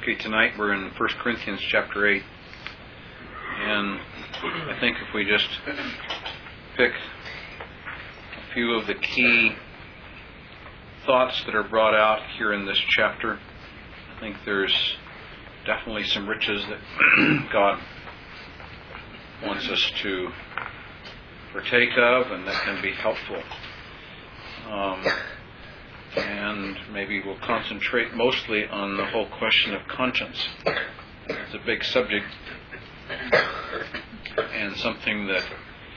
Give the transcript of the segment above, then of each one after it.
Okay, tonight we're in 1 Corinthians chapter 8. And I think if we just pick a few of the key thoughts that are brought out here in this chapter, I think there's definitely some riches that God wants us to partake of and that can be helpful. And maybe we'll concentrate mostly on the whole question of conscience. It's a big subject and something that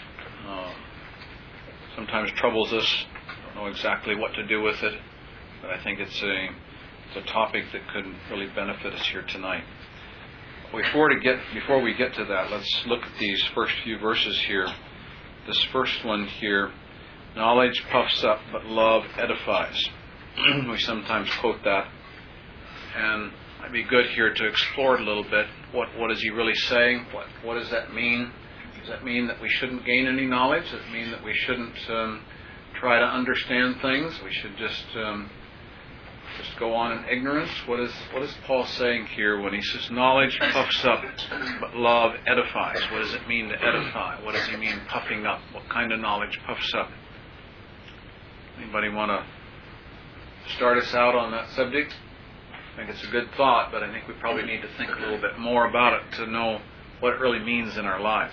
sometimes troubles us. I don't know exactly what to do with it, but I think it's a topic that could really benefit us here tonight. Before we get to that, let's look at these first few verses here. This first one here, knowledge puffs up, but love edifies. We sometimes quote that, and it'd be good here to explore it a little bit. What is he really saying? What does that mean? Does that mean that we shouldn't gain any knowledge? Does it mean that we shouldn't try to understand things? We should just go on in ignorance? What is Paul saying here when he says knowledge puffs up, but love edifies? What does it mean to edify? What does he mean puffing up? What kind of knowledge puffs up? Anybody want to start us out on that subject? I think it's a good thought, but I think we probably need to think a little bit more about it to know what it really means in our lives.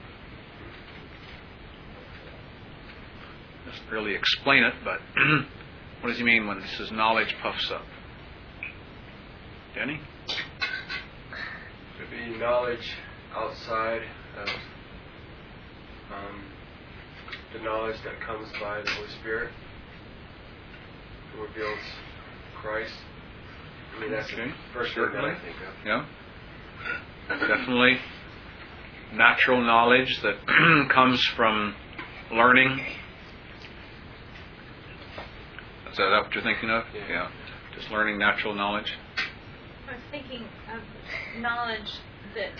Doesn't really explain it, but what does he mean when he says knowledge puffs up? Denny? Could be knowledge outside of the knowledge that comes by the Holy Spirit, who reveals Christ. I mean, that's the first thing that I think of. Yeah. Definitely natural knowledge that comes from learning. Is that what you're thinking of? Yeah. Just learning natural knowledge. I was thinking of knowledge that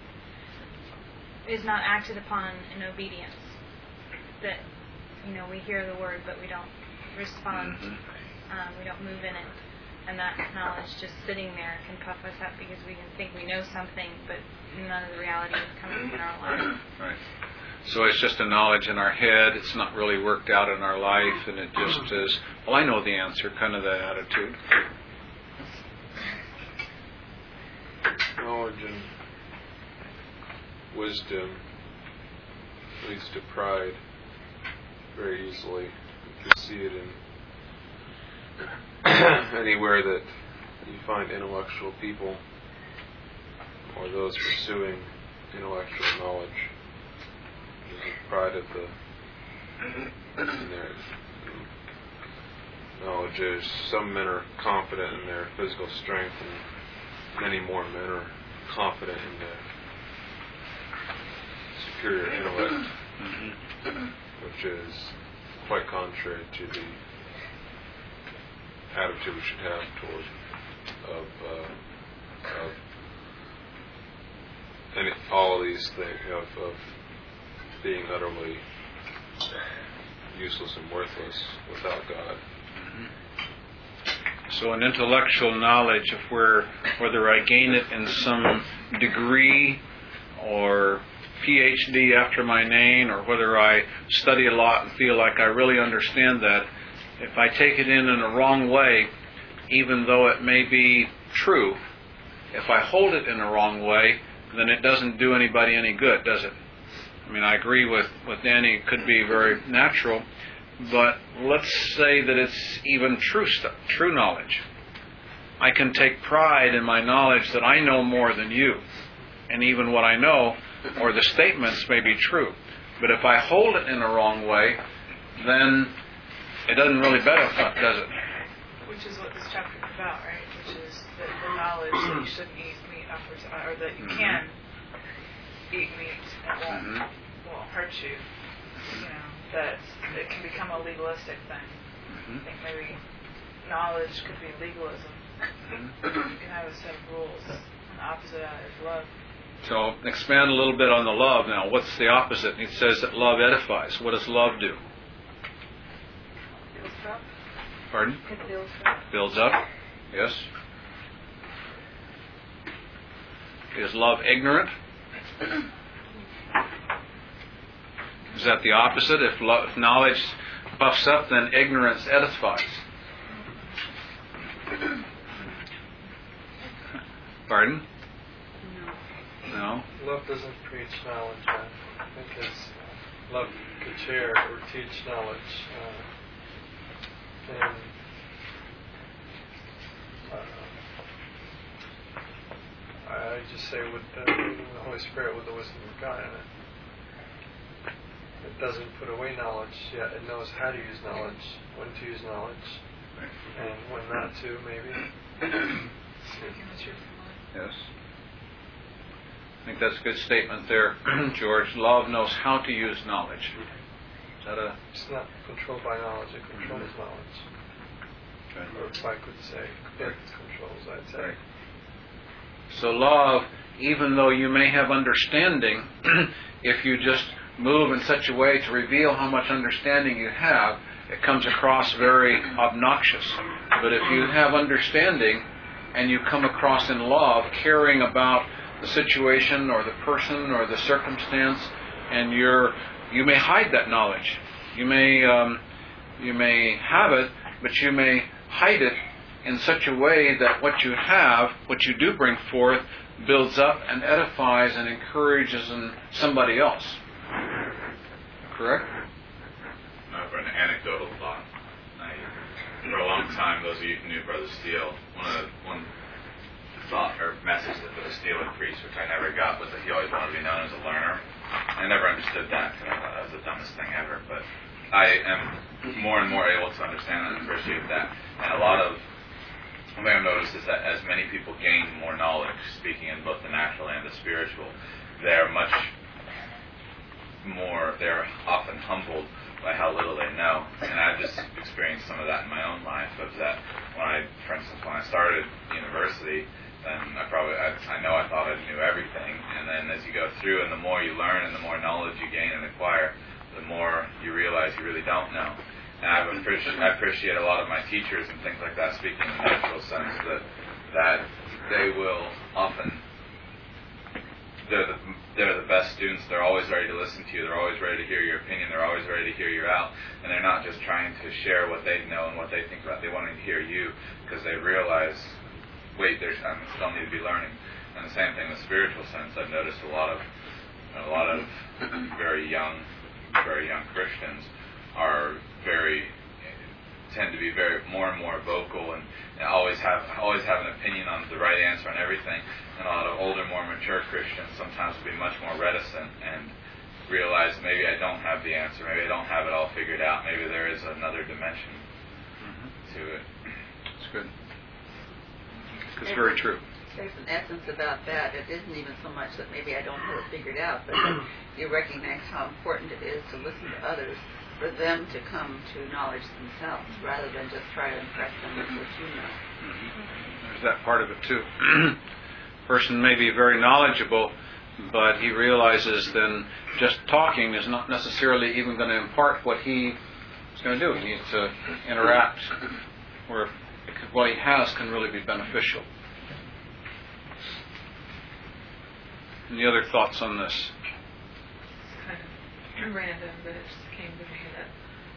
is not acted upon in obedience. That, we hear the word, but we don't respond. We don't move in it. And that knowledge just sitting there can puff us up because we can think we know something, but none of the reality is coming in our life. Right. So it's just a knowledge in our head. It's not really worked out in our life, and it just is, well, I know the answer, kind of that attitude. Knowledge and wisdom leads to pride very easily. You can see it in anywhere that you find intellectual people or those pursuing intellectual knowledge. There's a pride in their knowledge. Some men are confident in their physical strength, and many more men are confident in their superior intellect, which is quite contrary to the attitude we should have toward all of these things of being utterly useless and worthless without God. So an intellectual knowledge, whether I gain it in some degree or PhD after my name, or whether I study a lot and feel like I really understand that, if I take it in a wrong way, even though it may be true, if I hold it in a wrong way, then it doesn't do anybody any good, does it? I mean, I agree with Danny, it could be very natural, but let's say that it's even true knowledge. I can take pride in my knowledge that I know more than you, and even what I know, or the statements may be true. But if I hold it in a wrong way, then it doesn't really benefit, does it? Which is what this chapter is about, right? Which is the knowledge that you shouldn't eat meat or that you can eat meat and won't hurt you. That it can become a legalistic thing. I think maybe knowledge could be legalism. You can have a set of rules, and the opposite of that is love. So expand a little bit on the love now. What's the opposite? It says that love edifies. What does love do? Builds up. Pardon? It builds up. Builds up. Yes. Is love ignorant? Is that the opposite? If knowledge puffs up, then ignorance edifies. Pardon? No. Love doesn't preach knowledge, because love could share or teach knowledge. And I just say with the Holy Spirit, with the wisdom of God in it. It doesn't put away knowledge, yet it knows how to use knowledge, when to use knowledge, and when not to, maybe. Speaking the truth in love. Yes. I think that's a good statement there, George. Love knows how to use knowledge. Is that a... It's not controlled by knowledge, it controls knowledge. Okay. Or if I could say, it controls, I'd say. Right. So love, even though you may have understanding, if you just move in such a way to reveal how much understanding you have, it comes across very obnoxious. But if you have understanding and you come across in love, caring about the situation or the person or the circumstance, and you may hide that knowledge. You may have it, but you may hide it in such a way that what you have, what you do bring forth, builds up and edifies and encourages in somebody else. Correct? For an anecdotal thought, for a long time, those of you who knew Brother Steele, one thought or message that Brother Steele would preach, which I never got, was that he always wanted to be known as a learner. I never understood that, because I thought that was the dumbest thing ever. But I am more and more able to understand and appreciate that. And one thing I've noticed is that as many people gain more knowledge, speaking in both the natural and the spiritual, they're often humbled by how little they know. And I've just experienced some of that in my own life, of that for instance, when I started university, then I thought I knew everything. And then as you go through, and the more you learn and the more knowledge you gain and acquire, the more you realize you really don't know. And I appreciate a lot of my teachers and things like that, speaking in the natural sense, that they will often, they're the best students. They're always ready to listen to you. They're always ready to hear your opinion. They're always ready to hear you out. And they're not just trying to share what they know and what they think about. They want to hear you, because they realize, wait, I still need to be learning. And the same thing in the spiritual sense. I've noticed a lot of very young Christians tend to be more and more vocal and always have an opinion on the right answer on everything. And a lot of older, more mature Christians sometimes will be much more reticent and realize maybe I don't have the answer, maybe I don't have it all figured out, maybe there is another dimension to it. That's good. It's very true. There's an essence about that. It isn't even so much that maybe I don't have it figured out, but that you recognize how important it is to listen to others, for them to come to knowledge themselves, rather than just try to impress them with what you know. There's that part of it too. Person may be very knowledgeable, but he realizes then just talking is not necessarily even going to impart what he is going to do. He needs to interact where what he has can really be beneficial. Any other thoughts on this? It's kind of random, but it just came to me that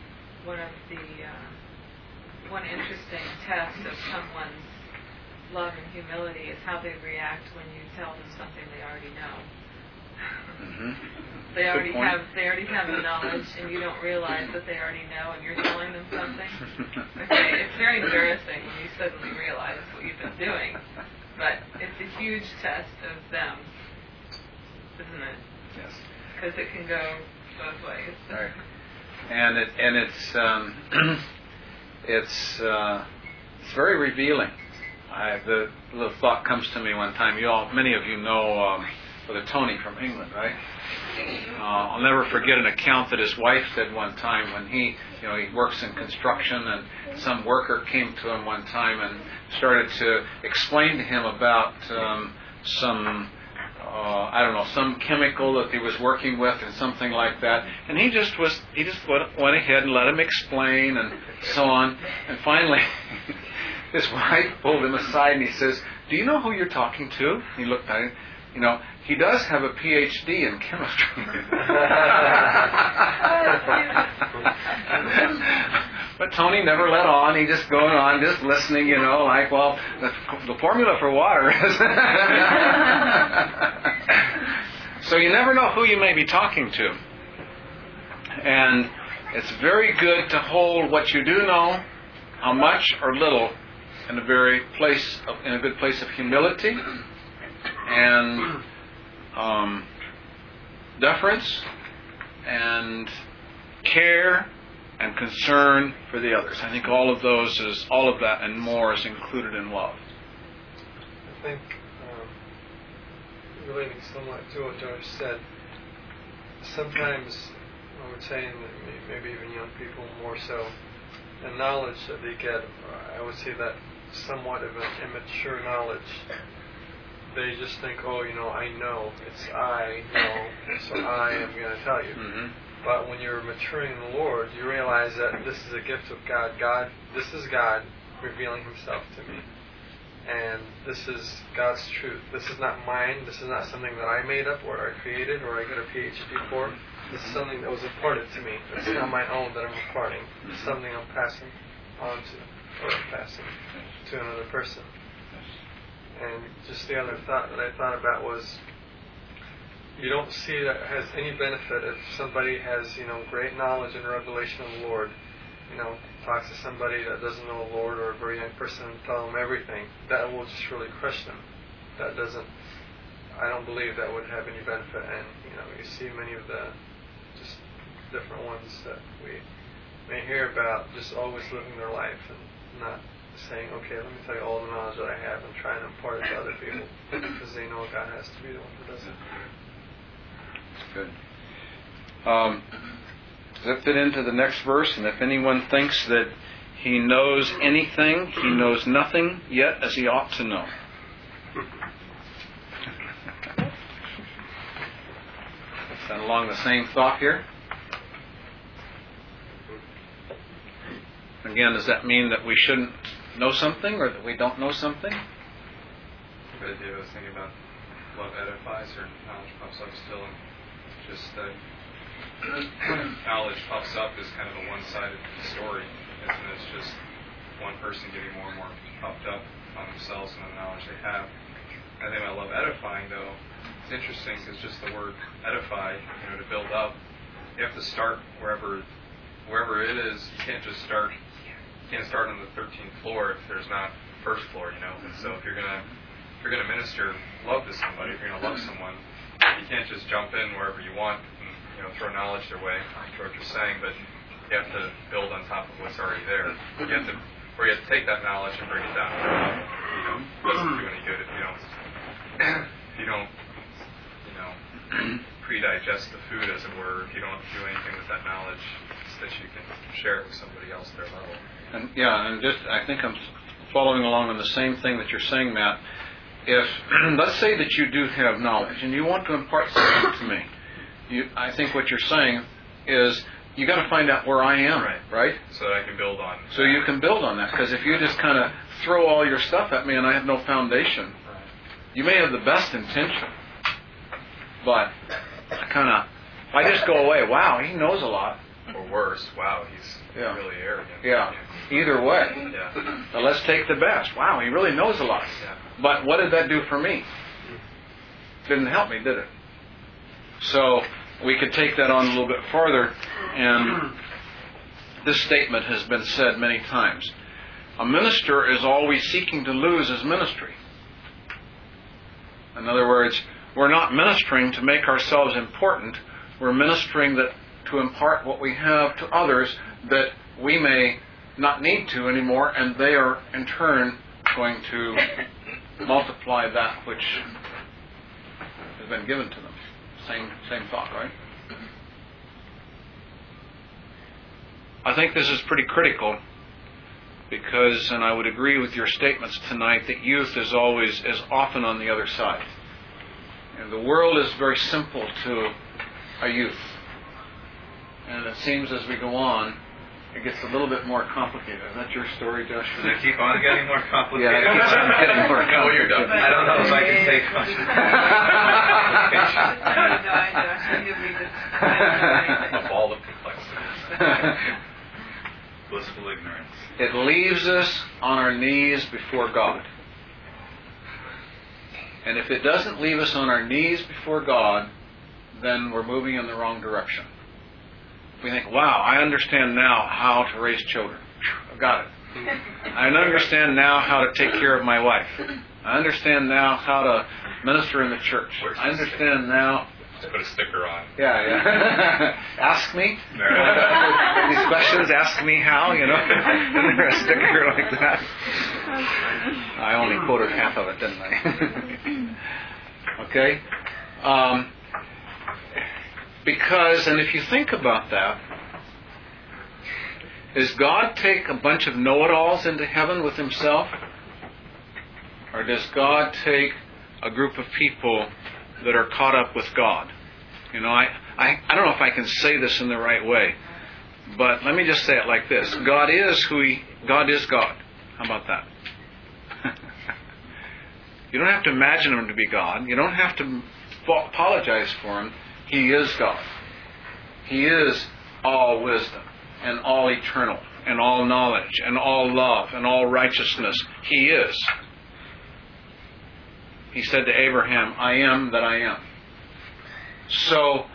one interesting test of someone's love and humility is how they react when you tell them something they already know. Mm-hmm. They already have the knowledge, and you don't realize that they already know, and you're telling them something. Okay, it's very embarrassing when you suddenly realize what you've been doing, but it's a huge test of them, isn't it? Yes. Because it can go both ways. Right. And it's very revealing. The little thought comes to me one time. Many of you know Brother Tony from England, right? I'll never forget an account that his wife said one time when he works in construction, and some worker came to him one time and started to explain to him about some chemical that he was working with and something like that. And he just went ahead and let him explain and so on. And finally, his wife pulled him aside and he says, "Do you know who you're talking to?" He looked at him. You know, he does have a PhD in chemistry. But Tony never let on. He just going on, just listening, you know, like, well, the formula for water is... So you never know who you may be talking to. And it's very good to hold what you do know, how much or little, in a good place of humility and deference and care and concern for the others. I think all of that and more is included in love. I think, relating somewhat to what George said, sometimes I would say, maybe even young people more so, the knowledge that they get, I would say that somewhat of an immature knowledge. They just think, oh, you know, I know. It's I know, so I am going to tell you. Mm-hmm. But when you're maturing in the Lord, you realize that this is a gift of God. This is God revealing Himself to me. And this is God's truth. This is not mine. This is not something that I made up or I created or I got a PhD for. This is something that was imparted to me. It's not my own that I'm imparting. It's something I'm passing on to, or I'm passing to another person. And just the other thought that I thought about was, you don't see that it has any benefit if somebody has, you know, great knowledge and revelation of the Lord, you know, talks to somebody that doesn't know the Lord or a very young person and tell them everything. That will just really crush them. I don't believe that would have any benefit. And, you know, you see many of the just different ones that we may hear about just always living their life and not saying, okay, let me tell you all the knowledge that I have and try and impart it to other people because they know God has to be the one who does it. Good. Does that fit into the next verse? And if anyone thinks that he knows anything, he knows nothing yet as he ought to know. Is that along the same thought here? Again, does that mean that we shouldn't know something or that we don't know something? The idea I was thinking about love edifies or knowledge puffs up still, and just that knowledge puffs up is kind of a one-sided story, and it's just one person getting more and more puffed up on themselves and the knowledge they have. I think about love edifying, though, it's interesting because just the word edify, you know, to build up, you have to start wherever it is. You can't just start. You can't start on the 13th floor if there's not first floor, you know. And so if you're gonna minister love to somebody, if you're gonna love someone, you can't just jump in wherever you want and, you know, throw knowledge their way. Like George was saying, but you have to build on top of what's already there. You have to take that knowledge and bring it down. You know, it doesn't do any good if you don't pre-digest the food, as it were. If you don't do anything with that knowledge, that you can share it with somebody else at their level. And I think I'm following along on the same thing that you're saying, Matt. If let's say that you do have knowledge and you want to impart something to me, I think what you're saying is you got to find out where I am, right? So that I can build on. So you can build on that, because if you just kind of throw all your stuff at me and I have no foundation, you may have the best intention, but I just go away. Wow, he knows a lot. Or worse, wow, he's really arrogant. Yeah. Either way. Yeah. Now let's take the best. Wow, he really knows a lot. Yeah. But what did that do for me? Didn't help me, did it? So we could take that on a little bit farther, and this statement has been said many times. A minister is always seeking to lose his ministry. In other words, we're not ministering to make ourselves important. We're ministering to impart what we have to others that we may not need to anymore, and they are in turn going to multiply that which has been given to them. Same thought, right? I think this is pretty critical because, and I would agree with your statements tonight, that youth is often on the other side. And the world is very simple to a youth. And it seems as we go on it gets a little bit more complicated. Is that your story, Josh? Does it keep on getting more complicated? Yeah, it keeps on getting more No, you're done. complicated. I don't know if I can take much. A ball of complexity. Blissful ignorance. It leaves us on our knees before God. And if it doesn't leave us on our knees before God, then we're moving in the wrong direction. We think, wow, I understand now how to raise children. I've got it. I understand now how to take care of my wife. I understand now how to minister in the church. I understand now. Just put a sticker on. Yeah. Ask me. These questions, ask me how, you know. Isn't there a sticker like that? I only quoted half of it, didn't I? Okay. Because, and if you think about that, does God take a bunch of know-it-alls into heaven with Himself? Or does God take a group of people that are caught up with God? You know, I don't know if I can say this in the right way, but let me just say it like this. God is God. How about that? You don't have to imagine Him to be God. You don't have to apologize for Him. He is God. He is all wisdom and all eternal and all knowledge and all love and all righteousness. He is. He said to Abraham, I am that I am. So,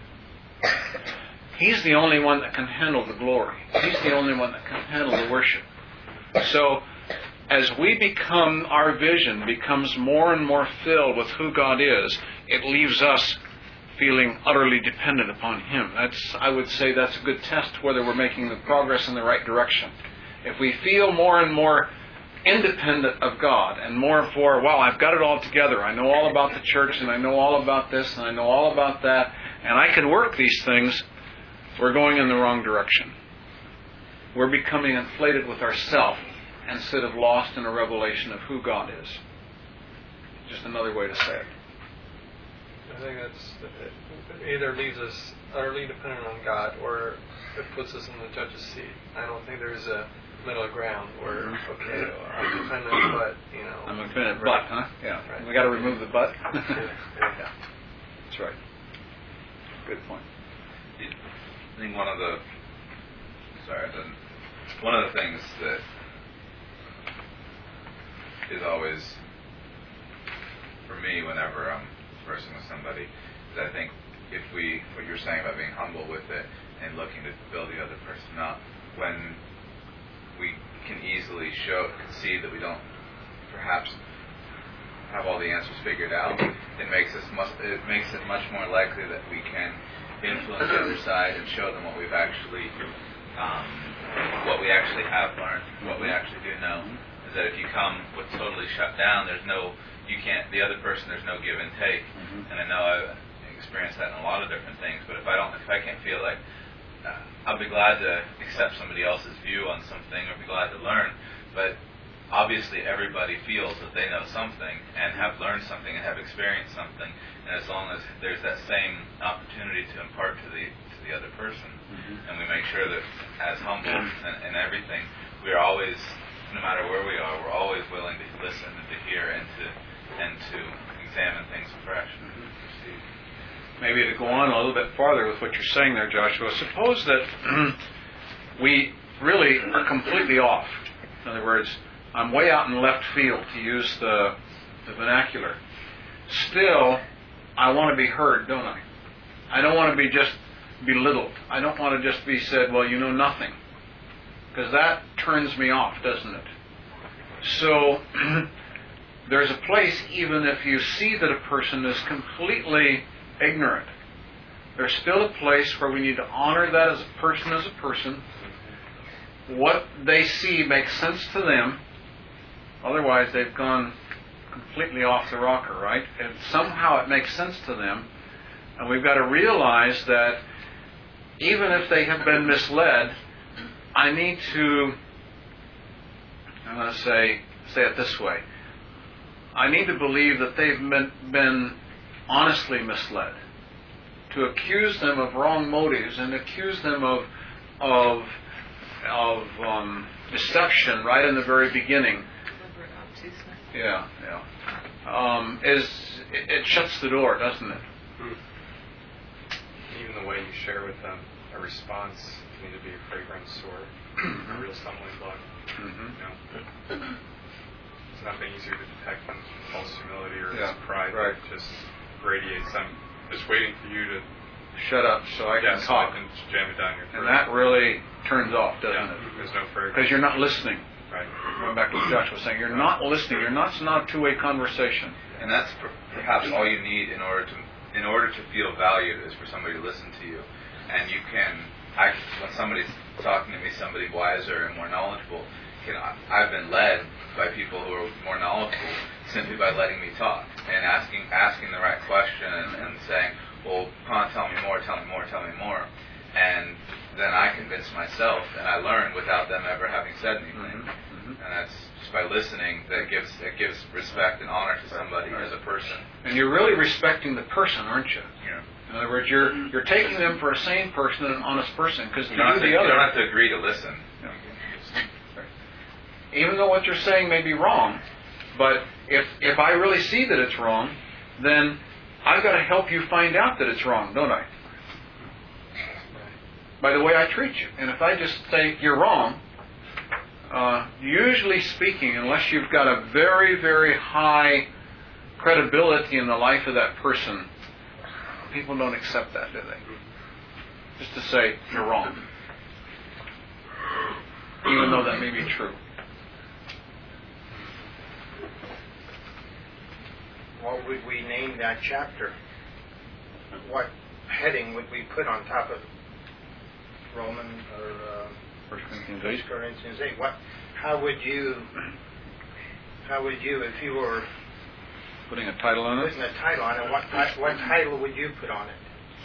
He's the only one that can handle the glory. He's the only one that can handle the worship. So, as our vision becomes more and more filled with who God is, it leaves us feeling utterly dependent upon Him. I would say that's a good test whether we're making the progress in the right direction. If we feel more and more independent of God and more for, well, I've got it all together. I know all about the church and I know all about this and I know all about that and I can work these things, we're going in the wrong direction. We're becoming inflated with ourself instead of lost in a revelation of who God is. Just another way to say it. I think it either leaves us utterly dependent on God or it puts us in the judge's seat. I don't think there's a middle ground where, okay, I'm dependent, but, you know. I'm dependent, but, huh? Yeah. Right. We got to remove the but. Yeah. That's right. Good point. I think one of the things that is always, for me, whenever I'm conversing with somebody, is I think what you're saying about being humble with it and looking to build the other person up, when we can easily concede that we don't perhaps have all the answers figured out, it makes it much more likely that we can influence the other side and show them what we actually have learned, what we actually do know. Is that if you come with totally shut down, there's no give and take. And I know I've experienced that in a lot of different things. But if I can't feel like I'll be glad to accept somebody else's view on something or be glad to learn, but obviously everybody feels that they know something and have learned something and have experienced something, and as long as there's that same opportunity to impart to the other person, and we make sure that as humble and everything, we are always, no matter where we are, we're always willing to listen and to hear and to examine things afresh. Maybe to go on a little bit farther with what you're saying there, Joshua, suppose that we really are completely off. In other words, I'm way out in left field, to use the vernacular. Still, I want to be heard, don't I? I don't want to be just belittled. I don't want to just be said, well, you know nothing. Because that turns me off, doesn't it? So, there's a place, even if you see that a person is completely ignorant, there's still a place where we need to honor that as a person. What they see makes sense to them. Otherwise, they've gone completely off the rocker, right? And somehow it makes sense to them. And we've got to realize that even if they have been misled, I need to, I'm going to say it this way. I need to believe that they've been honestly misled. To accuse them of wrong motives and accuse them of deception right in the very beginning, Deliberate obtuseness. is it shuts the door, doesn't it? Even the way you share with them a response can either be a fragrance or a real stumbling block. It's nothing easier to detect than false humility or pride that just radiates. I'm just waiting for you to shut up so I can talk. And jam it down your throat. And that really turns off, doesn't it? There's no fragrance. Because you're not listening. Right. Going back to what Josh was saying, you're not listening. It's not a two-way conversation. And that's perhaps all you need in order to feel valued is for somebody to listen to you. And you can, when somebody's talking to me, somebody wiser and more knowledgeable, I've been led by people who are more knowledgeable simply by letting me talk and asking the right question and saying, well, tell me more. And then I convince myself and I learn without them ever having said anything. And that's just by listening that gives respect and honor to somebody as a person. And you're really respecting the person, aren't you? Yeah. In other words, you're taking them for a sane person and an honest person. Because you don't have to agree to listen. Even though what you're saying may be wrong, but if I really see that it's wrong, then I've got to help you find out that it's wrong, don't I? By the way I treat you. And if I just say you're wrong, usually speaking, unless you've got a very, very high credibility in the life of that person, people don't accept that, do they? Just to say you're wrong. Even though that may be true. What would we name that chapter? What heading would we put on top of Romans or 1 Corinthians 8? How would you, if you were putting a title on it? Putting a title on it, what title would you put on it?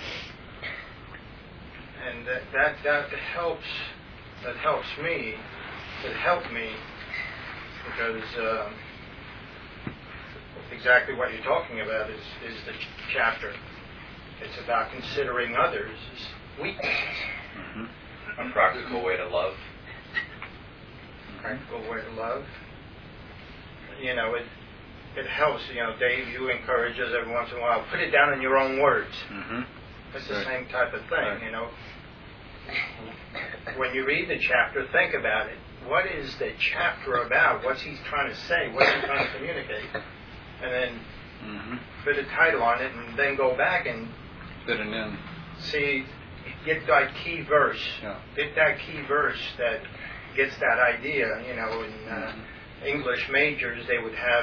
And that helps. That helps me. It helped me because. Exactly what you're talking about is the chapter. It's about considering others' weaknesses. A practical way to love. Practical way to love. It helps. Dave, you encourage us every once in a while. Put it down in your own words. It's the same type of thing. When you read the chapter, think about it. What is the chapter about? What's he trying to say? What is he trying to communicate? And then put a title on it, and then go back and fit it in. See, get that key verse. Get that key verse that gets that idea. In English majors, they would have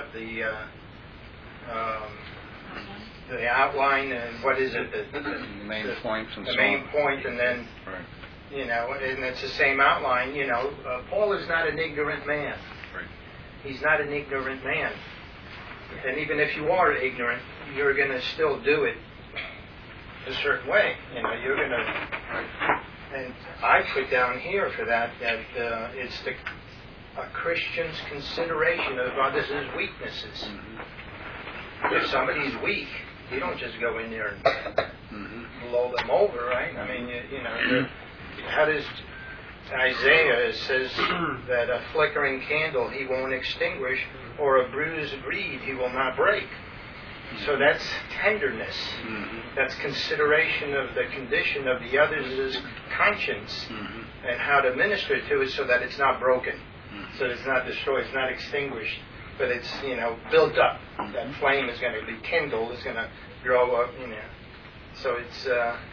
the outline and what is it? The main points and the main point, and then and it's the same outline. Paul is not an ignorant man. He's not an ignorant man. And even if you are ignorant, you're going to still do it a certain way. You're going to. And I put down here for that it's a Christian's consideration of others' weaknesses. If somebody's weak, you don't just go in there and blow them over, right? I mean, how does Isaiah says that a flickering candle he won't extinguish, or a bruised reed he will not break. So that's tenderness. That's consideration of the condition of the other's conscience and how to minister to it so that it's not broken, so that it's not destroyed, it's not extinguished, but it's built up. That flame is going to be kindled, it's going to grow up. So it's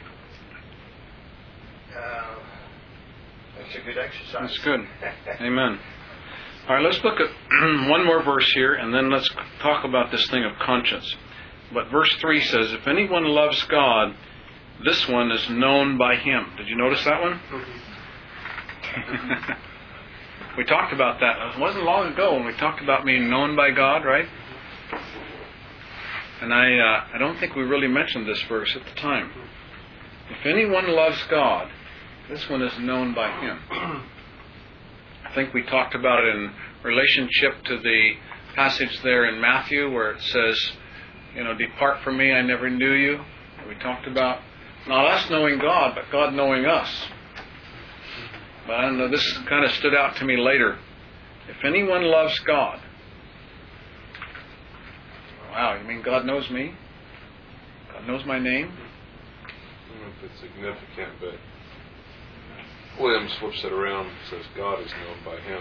a good exercise. That's good. Amen. All right, let's look at one more verse here, and then let's talk about this thing of conscience. But verse 3 says, if anyone loves God, this one is known by him. Did you notice that one? We talked about that. It wasn't long ago when we talked about being known by God, right? And I don't think we really mentioned this verse at the time. If anyone loves God, this one is known by him. I think we talked about it in relationship to the passage there in Matthew where it says, depart from me, I never knew you. We talked about not us knowing God, but God knowing us. But I don't know, this kind of stood out to me later. If anyone loves God, wow, you mean God knows me? God knows my name? I don't know if it's significant, but Williams flips it around and says God is known by him.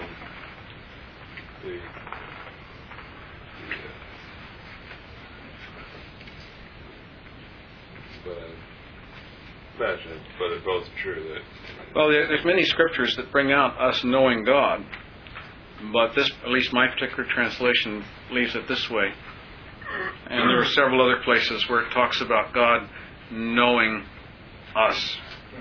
But they're both true. That well, there's many scriptures that bring out us knowing God, but this, at least my particular translation, leaves it this way. And there are several other places where it talks about God knowing us.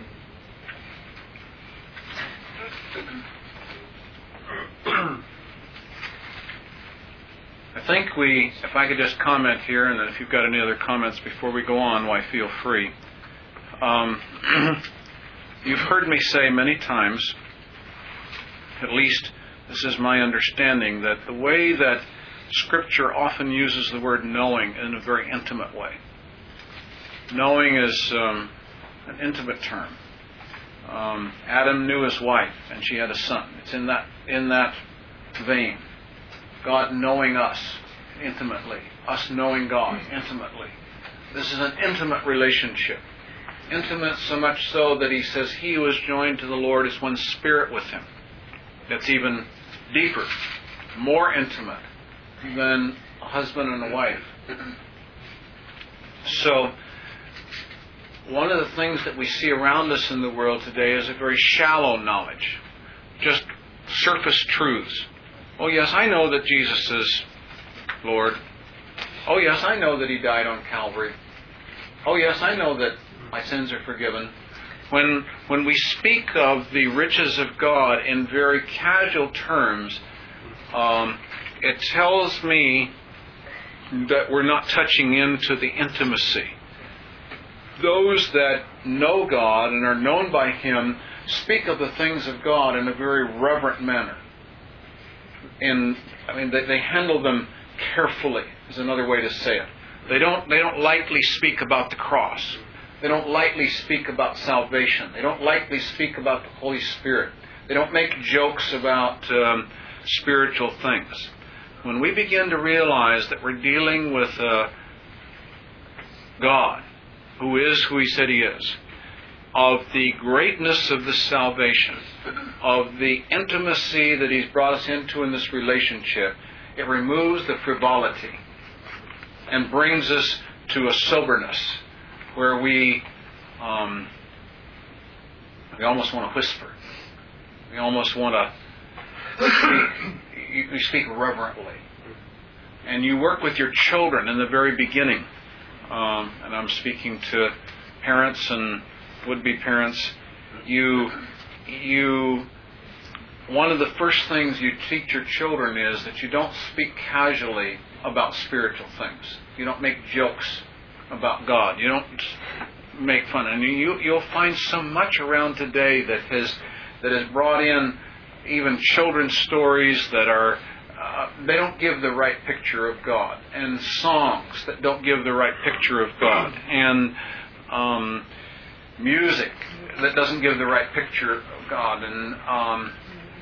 I think if I could just comment here, and then if you've got any other comments before we go on, why feel free. You've heard me say many times, at least this is my understanding, that the way that Scripture often uses the word knowing in a very intimate way. Knowing is an intimate term. Adam knew his wife, and she had a son. It's in that vein. God knowing us intimately. Us knowing God intimately. This is an intimate relationship. Intimate so much so that he says he who is joined to the Lord is one spirit with him. That's even deeper, more intimate than a husband and a wife. So, one of the things that we see around us in the world today is a very shallow knowledge. Just surface truths. Oh yes, I know that Jesus is Lord. Oh yes, I know that He died on Calvary. Oh yes, I know that my sins are forgiven. When we speak of the riches of God in very casual terms, it tells me that we're not touching into the intimacy. Those that know God and are known by Him speak of the things of God in a very reverent manner. They handle them carefully, is another way to say it. They don't lightly speak about the cross. They don't lightly speak about salvation. They don't lightly speak about the Holy Spirit. They don't make jokes about spiritual things. When we begin to realize that we're dealing with God, who is who He said He is, of the greatness of the salvation, of the intimacy that He's brought us into in this relationship, it removes the frivolity and brings us to a soberness where we almost want to whisper. We almost want to speak. You speak reverently. And you work with your children in the very beginning. And I'm speaking to parents and would-be parents. One of the first things you teach your children is that you don't speak casually about spiritual things. You don't make jokes about God. You don't make fun. And you'll find so much around today that has brought in even children's stories that are they don't give the right picture of God, and songs that don't give the right picture of God, and music that doesn't give the right picture of God, and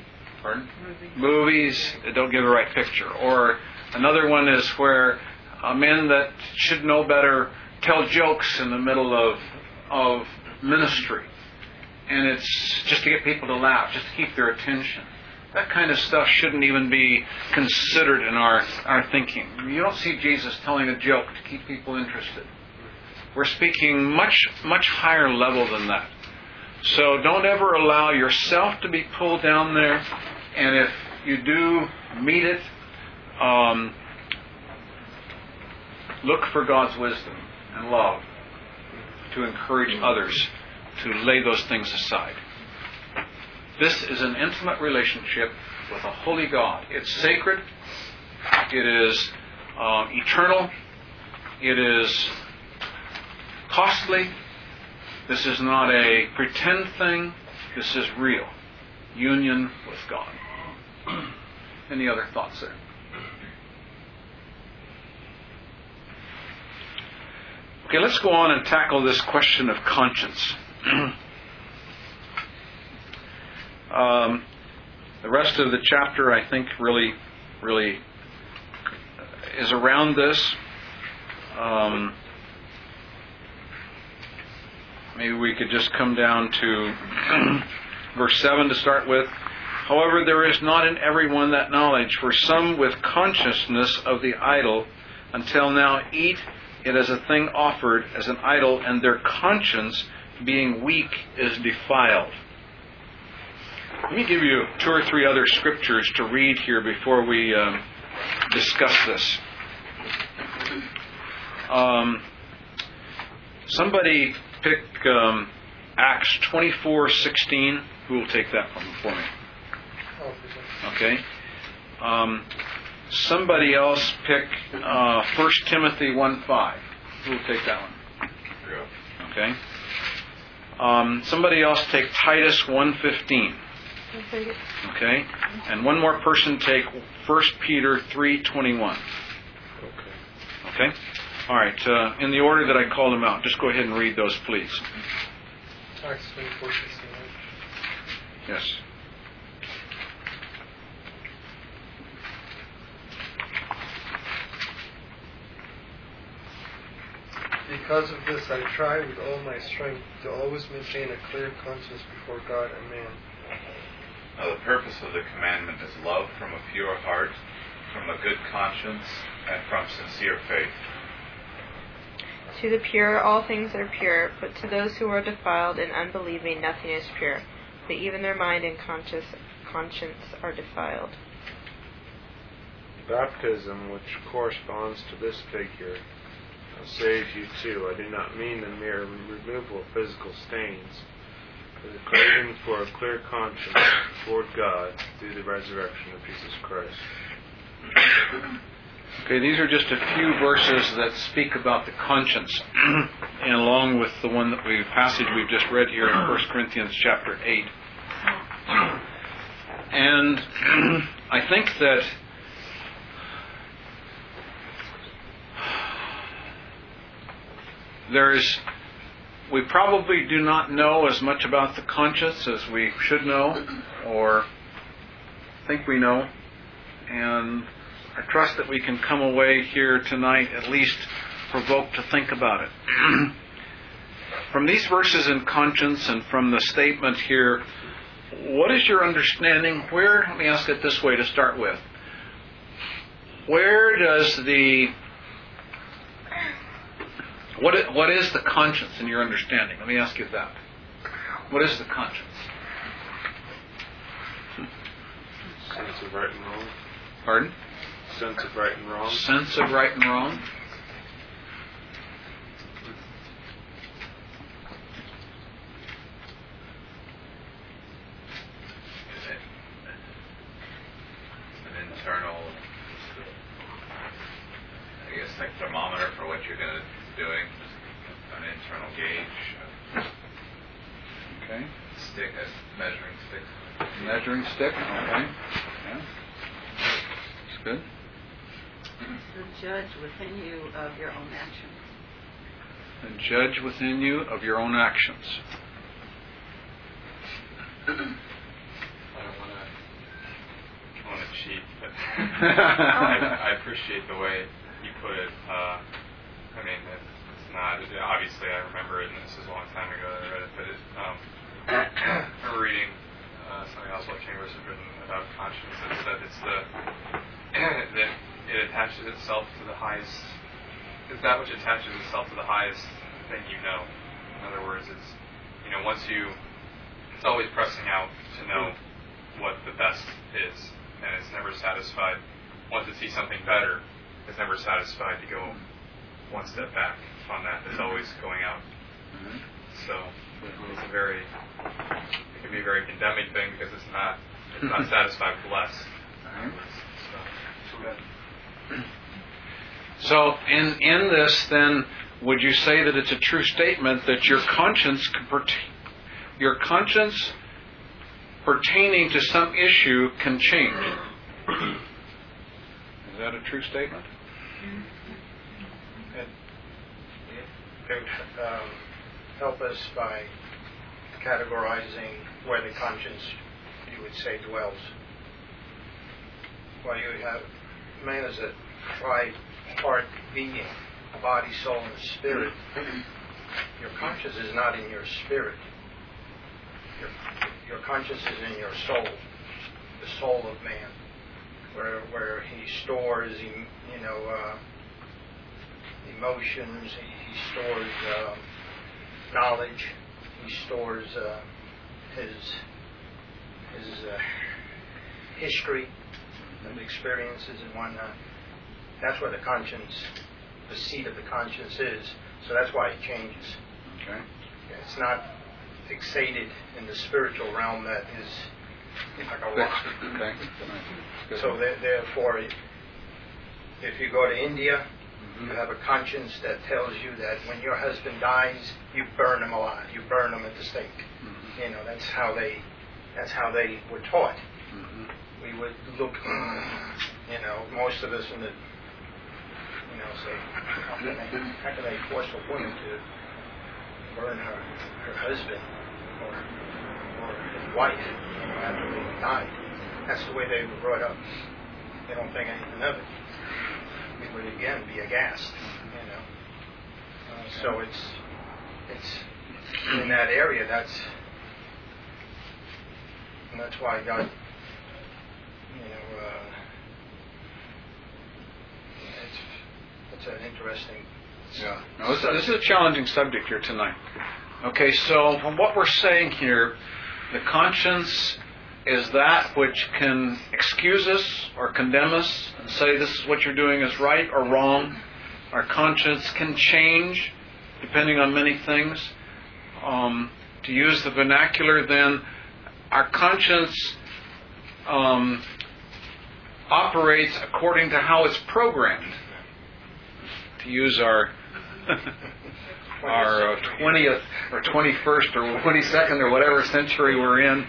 movies that don't give the right picture. Or another one is where men that should know better tell jokes in the middle of ministry, and it's just to get people to laugh, just to keep their attention. That kind of stuff shouldn't even be considered in our thinking. You don't see Jesus telling a joke to keep people interested. We're speaking much, much higher level than that. So don't ever allow yourself to be pulled down there. And if you do meet it, look for God's wisdom and love to encourage others to lay those things aside. This is an intimate relationship with a holy God. It's sacred. It is eternal. It is costly. This is not a pretend thing. This is real. Union with God. Any other thoughts there? Okay, let's go on and tackle this question of conscience. The rest of the chapter, I think, really is around this. Maybe we could just come down to verse 7 to start with. However, there is not in everyone that knowledge, for some with consciousness of the idol until now eat it as a thing offered as an idol, and their conscience, being weak, is defiled. Let me give you 2 or 3 other scriptures to read here before we discuss this. Somebody pick Acts 24:16. Who will take that one for me? Okay. Somebody else pick 1 Timothy 1:5. Who will take that one? Okay. Somebody else take Titus 1:15. Okay. And one more person take 1 Peter 3:21. Okay. All right. In the order that I called them out, just go ahead and read those, please. Acts 24:16. Yes. Because of this, I try with all my strength to always maintain a clear conscience before God and man. Now, the purpose of the commandment is love from a pure heart, from a good conscience, and from sincere faith. To the pure, all things are pure, but to those who are defiled and unbelieving, nothing is pure, but even their mind and conscience are defiled. Baptism, which corresponds to this figure, saves you too. I do not mean the mere removal of physical stains, but the craving for a clear conscience toward God through the resurrection of Jesus Christ. Okay, these are just a few verses that speak about the conscience, and along with the passage we've just read here in 1 Corinthians chapter 8. And I think that we probably do not know as much about the conscience as we should know or think we know. And I trust that we can come away here tonight at least provoked to think about it. From these verses in conscience and from the statement here, what is your understanding? Let me ask it this way to start with. Where does what is the conscience in your understanding? Let me ask you that. What is the conscience? Sense of right and wrong. Pardon? Sense of right and wrong. Sense of right and wrong. An internal, I guess, like thermometer for what you're going to be doing. An internal gauge. Okay. Stick, a measuring stick. Measuring stick. Okay. Yeah. That's good. The judge within you of your own actions. The judge within you of your own actions. I don't want to cheat, but I appreciate the way you put it. I mean, it's not, obviously I remember it, and this is a long time ago that I read it, but I remember reading something else like Chambers had written about conscience that said it's that it attaches itself to the highest, it's that which attaches itself to the highest thing you know. In other words, it's always pressing out to know what the best is, and it's never satisfied. Once it sees something better, it's never satisfied to go one step back on that. It's always going out. Mm-hmm. So it can be a very condemning thing because it's not satisfied with less. So in this, then, would you say that it's a true statement that your conscience pertaining to some issue can change? Is that a true statement? It could help us by categorizing where the conscience you would say dwells. Well, you have, man is a tri-part being, body, soul, and spirit. Your conscience is not in your spirit. Your conscience is in your soul, the soul of man, where he stores, emotions. He stores knowledge. He stores his history of experiences and whatnot. That's where the conscience, the seat of the conscience is. So that's why it changes. Okay. It's not fixated in the spiritual realm that is like a rock. Okay. So therefore, if you go to India, you have a conscience that tells you that when your husband dies, you burn him alive. You burn him at the stake. That's how they were taught. We would look, most of us in the, say, how can they force a woman to burn her husband or his wife, after they died? That's the way they were brought up. They don't think anything of it. We would again be aghast, So it's in that area. That's why God, it's an interesting. Yeah. No, this is a challenging subject here tonight. Okay, so from what we're saying here, the conscience is that which can excuse us or condemn us and say this is what you're doing is right or wrong. Our conscience can change depending on many things. To use the vernacular then, our conscience operates according to how it's programmed. To use our 20th or 21st or 22nd or whatever century we're in.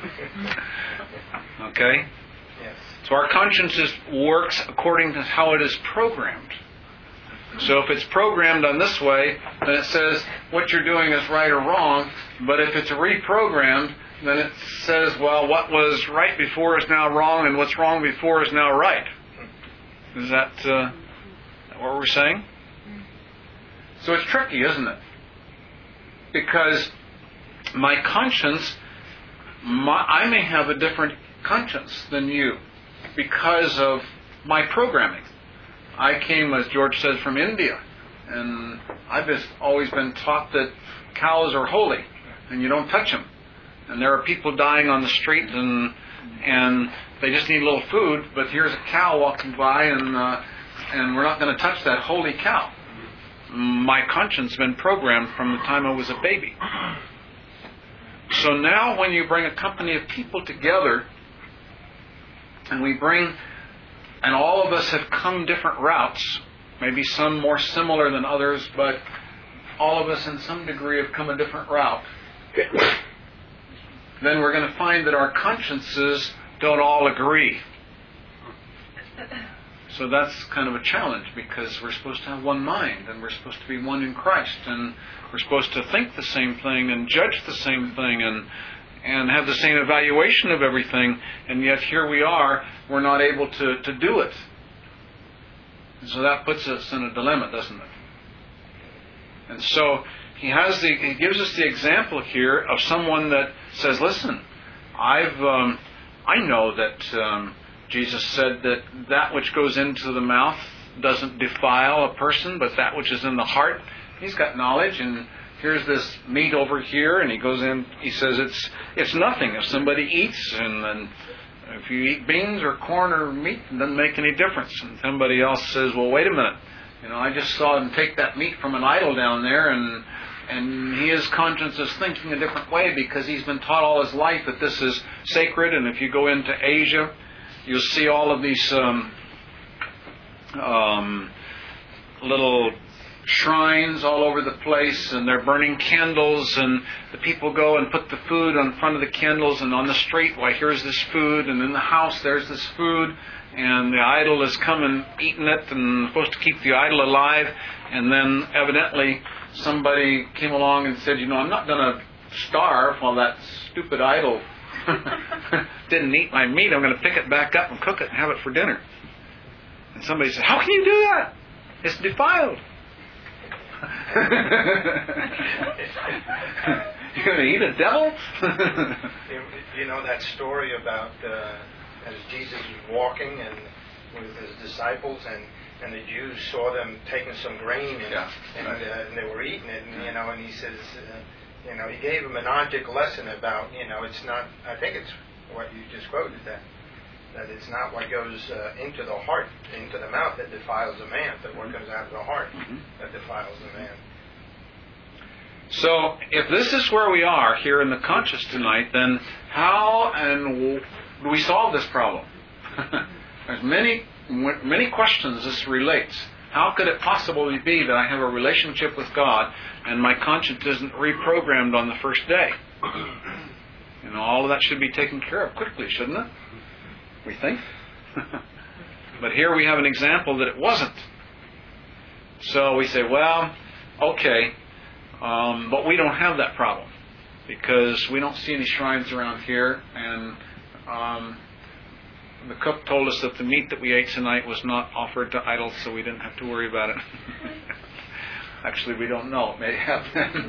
Okay? Yes. So our conscience works according to how it is programmed. So if it's programmed on this way, then it says what you're doing is right or wrong. But if it's reprogrammed, then it says, well, what was right before is now wrong, and what's wrong before is now right. Is that what we're saying? So it's tricky, isn't it? Because my conscience, I may have a different conscience than you because of my programming. I came, as George says, from India, and I've just always been taught that cows are holy and you don't touch them. And there are people dying on the street and they just need a little food, but here's a cow walking by and we're not going to touch that holy cow. My conscience has been programmed from the time I was a baby. So now when you bring a company of people together, and all of us have come different routes, maybe some more similar than others, but all of us in some degree have come a different route, then we're going to find that our consciences don't all agree. So that's kind of a challenge, because we're supposed to have one mind, and we're supposed to be one in Christ, and we're supposed to think the same thing and judge the same thing and have the same evaluation of everything, and yet here we are, we're not able to do it. And so that puts us in a dilemma, doesn't it? And so he gives us the example here of someone that says, listen, I know that Jesus said that which goes into the mouth doesn't defile a person, but that which is in the heart. He's got knowledge, and here's this meat over here, and he goes in, he says it's nothing if somebody eats, and if you eat beans or corn or meat, it doesn't make any difference. And somebody else says, well, wait a minute, I just saw him take that meat from an idol down there, and his conscience is thinking a different way because he's been taught all his life that this is sacred. And if you go into Asia, you'll see all of these little shrines all over the place, and they're burning candles, and the people go and put the food in front of the candles, and on the street, why, here's this food, and in the house there's this food, and the idol has come and eaten it and supposed to keep the idol alive. And then evidently somebody came along and said, I'm not going to starve while that stupid idol didn't eat my meat, I'm going to pick it back up and cook it and have it for dinner. And somebody said, how can you do that? It's defiled. You're going to eat a devil? You know that story about as Jesus was walking and with his disciples, and the Jews saw them taking some grain and they were eating it, and and he says, he gave them an object lesson about, it's not. I think it's what you just quoted, that it's not what goes into the heart, into the mouth that defiles a man, but what goes out of the heart that defiles a man. So, if this is where we are here in the conscious tonight, then how do we solve this problem? There's many questions this relates. How could it possibly be that I have a relationship with God and my conscience isn't reprogrammed on the first day? All of that should be taken care of quickly, shouldn't it? We think. But here we have an example that it wasn't. So we say, well, okay, but we don't have that problem because we don't see any shrines around here, and the cook told us that the meat that we ate tonight was not offered to idols, so we didn't have to worry about it. Actually, we don't know. It may have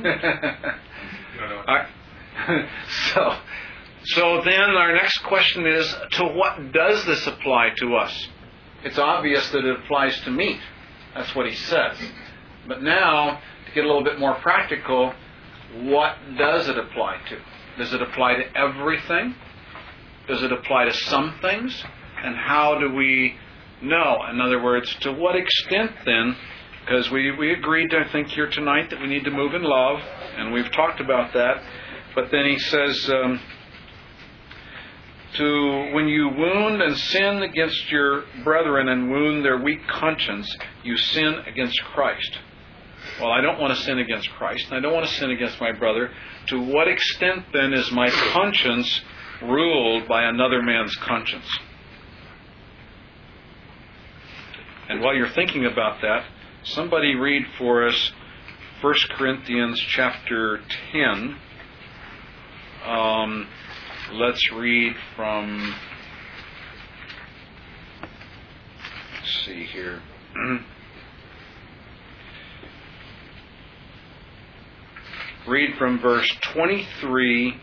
been. So then our next question is, to what does this apply to us? It's obvious that it applies to meat. That's what he says. But now, to get a little bit more practical, what does it apply to? Does it apply to everything? Does it apply to some things? And how do we know? In other words, to what extent then? Because we agreed, I think, here tonight that we need to move in love, and we've talked about that. But then he says, when you wound and sin against your brethren and wound their weak conscience, you sin against Christ. Well, I don't want to sin against Christ, and I don't want to sin against my brother. To what extent then is my conscience ruled by another man's conscience? And while you're thinking about that, somebody read for us 1 Corinthians chapter 10. Let's read from, let's see here. Read from verse 23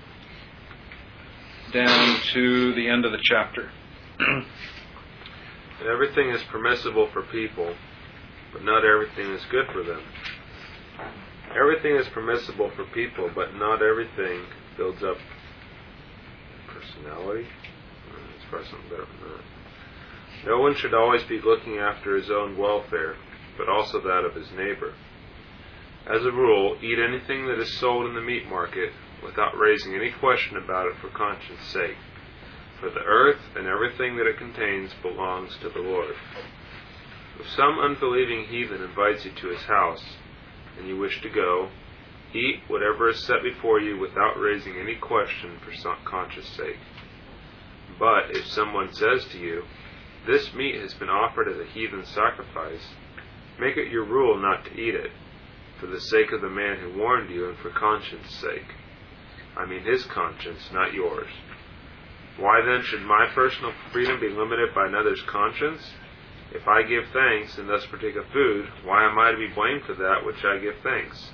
down to the end of the chapter. And everything is permissible for people, but not everything is good for them. Everything is permissible for people, but not everything builds up personality. Let's try something better than that. No one should always be looking after his own welfare, but also that of his neighbor. As a rule, eat anything that is sold in the meat market without raising any question about it for conscience sake. For the earth and everything that it contains belongs to the Lord. If some unbelieving heathen invites you to his house, and you wish to go, eat whatever is set before you without raising any question for conscience sake. But if someone says to you, "This meat has been offered as a heathen sacrifice," make it your rule not to eat it, for the sake of the man who warned you and for conscience sake. I mean his conscience, not yours. Why then should my personal freedom be limited by another's conscience? If I give thanks and thus partake of food, why am I to be blamed for that which I give thanks?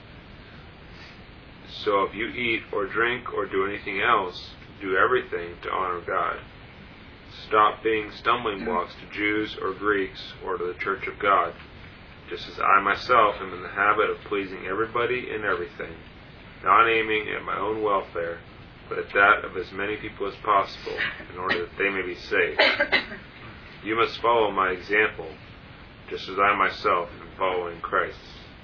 So if you eat or drink or do anything else, do everything to honor God. Stop being stumbling blocks to Jews or Greeks or to the church of God, just as I myself am in the habit of pleasing everybody and everything, not aiming at my own welfare, but at that of as many people as possible, in order that they may be saved. You must follow my example, just as I myself am following Christ.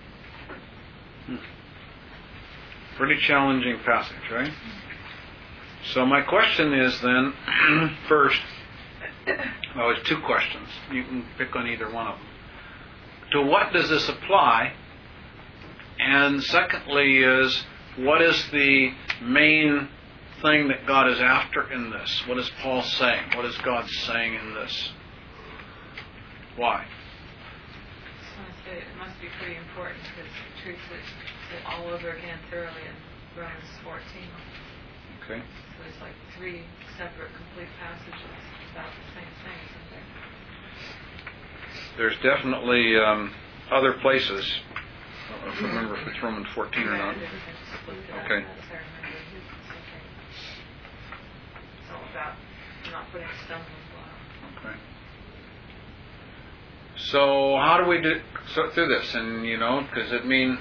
Pretty challenging passage, right? So my question is then, first, well, it's two questions. You can pick on either one of them. To what does this apply? And secondly is, what is the main thing that God is after in this? What is Paul saying? What is God saying in this? Why? It must be pretty important because it treats it all over again thoroughly in Romans 14. Okay. So there's like 3 separate complete passages about the same thing, isn't there? There's definitely other places. I don't remember if it's Romans 14 or not. Okay. It's all about not putting a stumbling block. Okay. So how do we do through this? And does it mean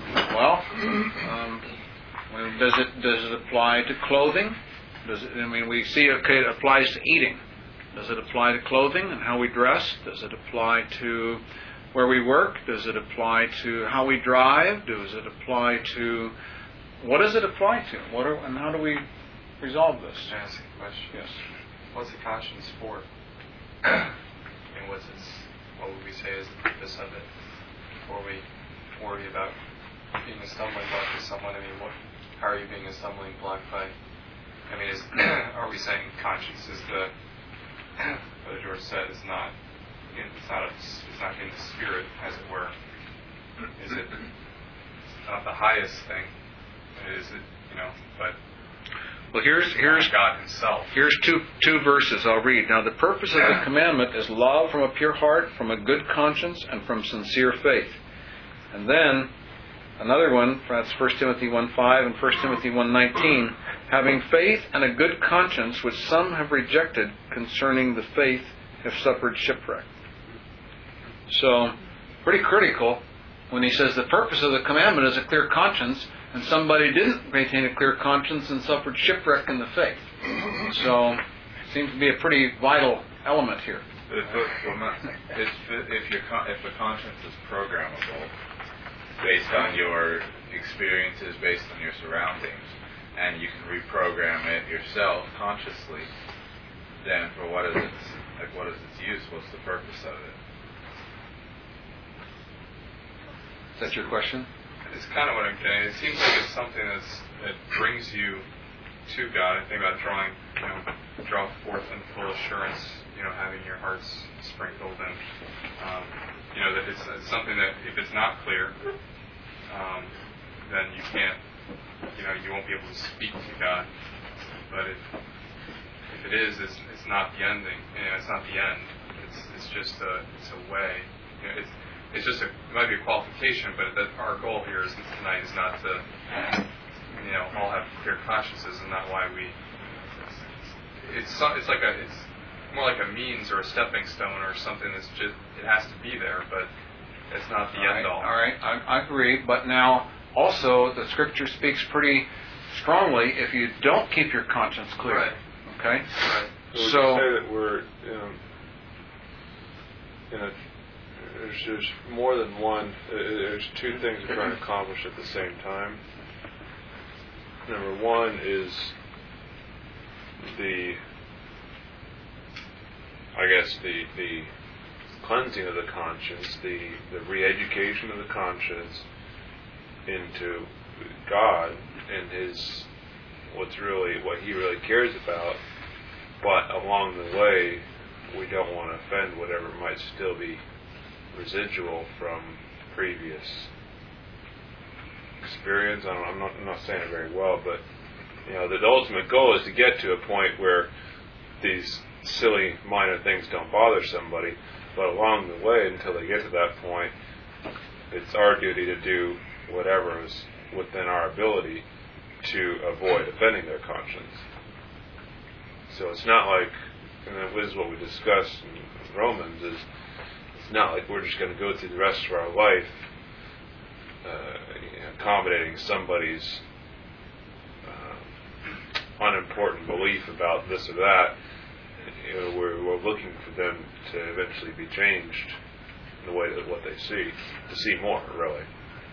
does it apply to clothing? We see it applies to eating. Does it apply to clothing and how we dress? Does it apply to where we work? Does it apply to how we drive? Does it apply to what does it apply to? And how do we resolve this? Can I ask a question? Yes. What's the conscience for? And what would we say is the purpose of it before we worry about being a stumbling block to someone? How are you being a stumbling block by? Are we saying conscience is what George said is not? It's not in the spirit, as it were. Is it not the highest thing? Is it But well, here's God Himself. Here's two verses I'll read. Now, the purpose of the commandment is love from a pure heart, from a good conscience, and from sincere faith. And then another one, that's 1 Timothy 1:5 and 1 Timothy 1:19, having faith and a good conscience, which some have rejected, concerning the faith have suffered shipwreck. So, pretty critical when he says the purpose of the commandment is a clear conscience, and somebody didn't maintain a clear conscience and suffered shipwreck in the faith. So, it seems to be a pretty vital element here. If the conscience is programmable, based on your experiences, based on your surroundings, and you can reprogram it yourself consciously, then for what is its use? What's the purpose of it? Is that your question? It's kind of what I'm getting. It seems like it's something that brings you to God. I think about draw forth in full assurance, having your hearts sprinkled, and that it's something that if it's not clear, then you can't, you won't be able to speak to God. But if it is, it's not the ending. It's not the end. It's just it's a way. It might be a qualification, but our goal here tonight is not to, all have clear consciences, and not why we. It's more like a means or a stepping stone or something that's just it has to be there, but it's not the end all. All right, I agree. But now also the Scripture speaks pretty strongly if you don't keep your conscience clear. Right. Okay. Right. So say that we're there's more than one. There's 2 things we're trying to accomplish at the same time. Number one is the cleansing of the conscience, the re-education of the conscience into God and what He really cares about. But along the way, we don't want to offend whatever might still be residual from previous experience. I'm not saying it very well, but the ultimate goal is to get to a point where these silly minor things don't bother somebody. But along the way, until they get to that point, it's our duty to do whatever is within our ability to avoid offending their conscience. So it's not like, and this is what we discussed in Romans, is it's not like we're just going to go through the rest of our life accommodating somebody's unimportant belief about this or that. We're looking for them to eventually be changed in the way that what they see, to see more, really.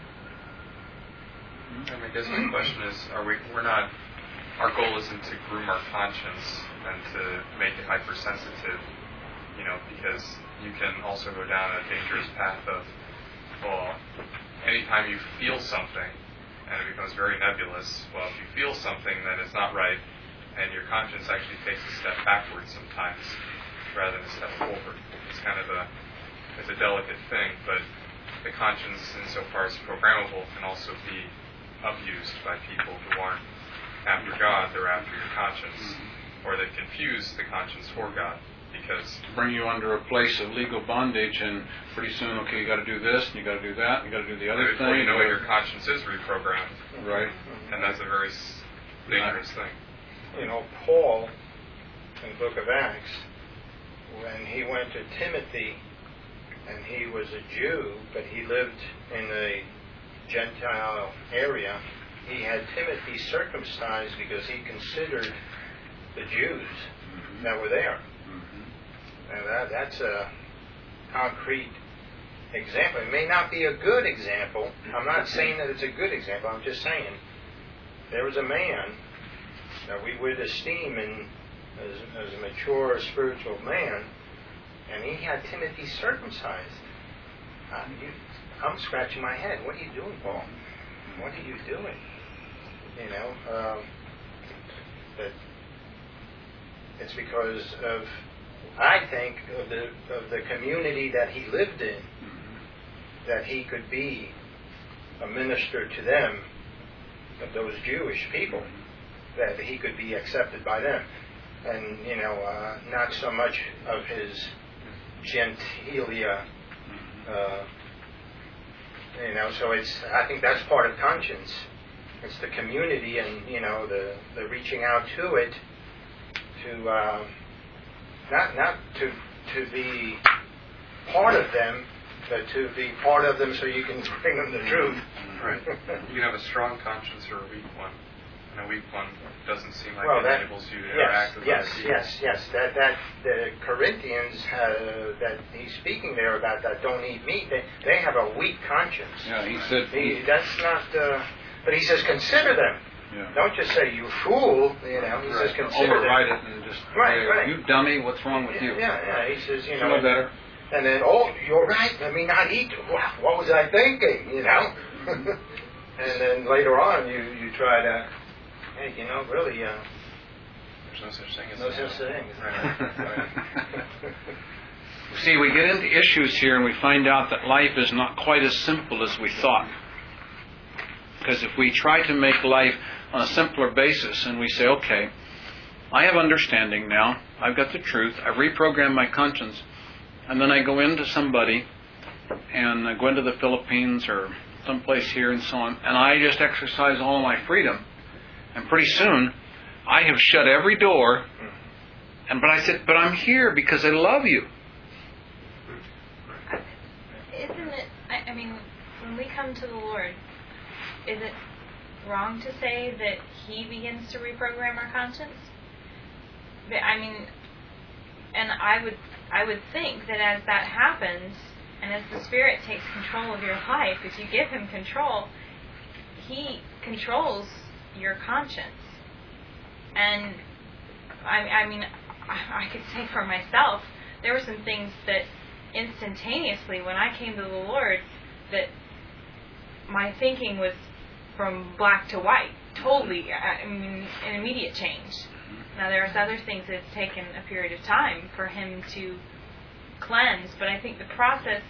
I guess my question is, our goal isn't to groom our conscience and to make it hypersensitive, because you can also go down a dangerous path of, anytime you feel something, and it becomes very nebulous, if you feel something, then it's not right, and your conscience actually takes a step backwards sometimes, rather than a step forward. It's kind of it's a delicate thing, but the conscience, insofar as programmable, can also be abused by people who aren't after God, they're after your conscience. Or they confuse the conscience for God. Because bring you under a place of legal bondage, and pretty soon, okay, you got to do this, and you got to do that, and you got to do the other thing. You know, your conscience is reprogrammed. Right. And that's a very dangerous thing. You know, Paul, in the book of Acts, when he went to Timothy, and he was a Jew, but he lived in a Gentile area, he had Timothy circumcised because he considered the Jews that were there. And that's a concrete example. It may not be a good example. I'm not saying that it's a good example. I'm just saying there was a man that we would esteem as a mature spiritual man, and he had Timothy circumcised. I'm scratching my head. What are you doing, Paul? What are you doing? You know, that it's because of, I think, of the community that he lived in, that he could be a minister to them, of those Jewish people, that he could be accepted by them, and you know, not so much of his gentilia. You know, so I think that's part of conscience. It's the community, and you know, the reaching out to it, to not to be part of them, but to be part of them so you can bring them the truth. Right. You can have a strong conscience or a weak one. And a weak one doesn't seem like it enables you to interact with other people. Yes. That the Corinthians that he's speaking there about that don't eat meat. They have a weak conscience. Yeah, he said that's not. But he says consider them. Yeah. Don't just say you fool. You know, he says consider override them. it and just right. You dummy. What's wrong with you? Yeah. He says you know better. And then you're right. Let me not eat. What was I thinking? You know. And then later on you try to. Hey, you know, really, there's no such thing as no such thing. See, we get into issues here and we find out that life is not quite as simple as we thought. Because if we try to make life on a simpler basis and we say, okay, I have understanding now, I've got the truth, I've reprogrammed my conscience, and then I go into somebody and I go into the Philippines or someplace here and so on, and I just exercise all of my freedom. And pretty soon, I have shut every door. But I said, but I'm here because I love you. Isn't it, I mean, when we come to the Lord, is it wrong to say that He begins to reprogram our conscience? I mean, and I would think that as that happens, and as the Spirit takes control of your life, if you give Him control, He controls your conscience. And I mean, I could say for myself, there were some things that instantaneously when I came to the Lord, that my thinking was from black to white, totally, I mean, an immediate change. Now there's other things that it's taken a period of time for Him to cleanse, but I think the process,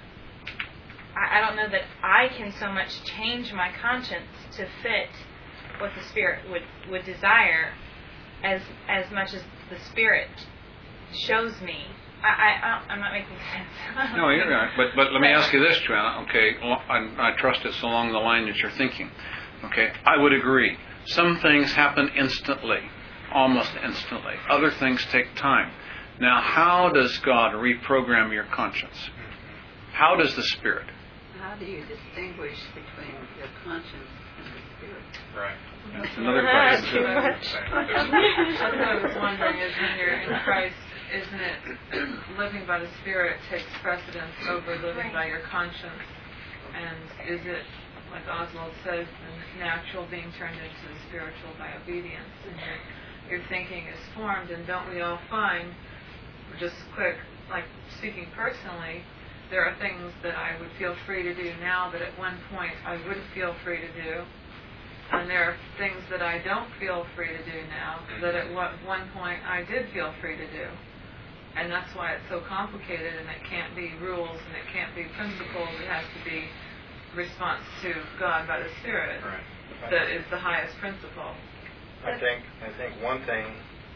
I don't know that I can so much change my conscience to fit what the Spirit would desire as much as the Spirit shows me. I'm not making sense. No, you're right. But let me ask you this, Joanna. Okay, I trust it's along the line that you're thinking. Okay, I would agree. Some things happen instantly, almost instantly. Other things take time. Now, how does God reprogram your conscience? How does the Spirit? How do you distinguish between your conscience and the Spirit? Right. That's another question. Too much. That's what I was wondering is when you're in Christ, isn't it living by the Spirit takes precedence over living by your conscience? And is it, like Oswald says, the natural being turned into the spiritual by obedience? And your thinking is formed, and don't we all find, just quick, like speaking personally, there are things that I would feel free to do now that at one point I wouldn't feel free to do. And there are things that I don't feel free to do now that at one point I did feel free to do. And that's why it's so complicated, and it can't be rules and it can't be principles. It has to be response to God by the Spirit that is the highest principle. I think one thing,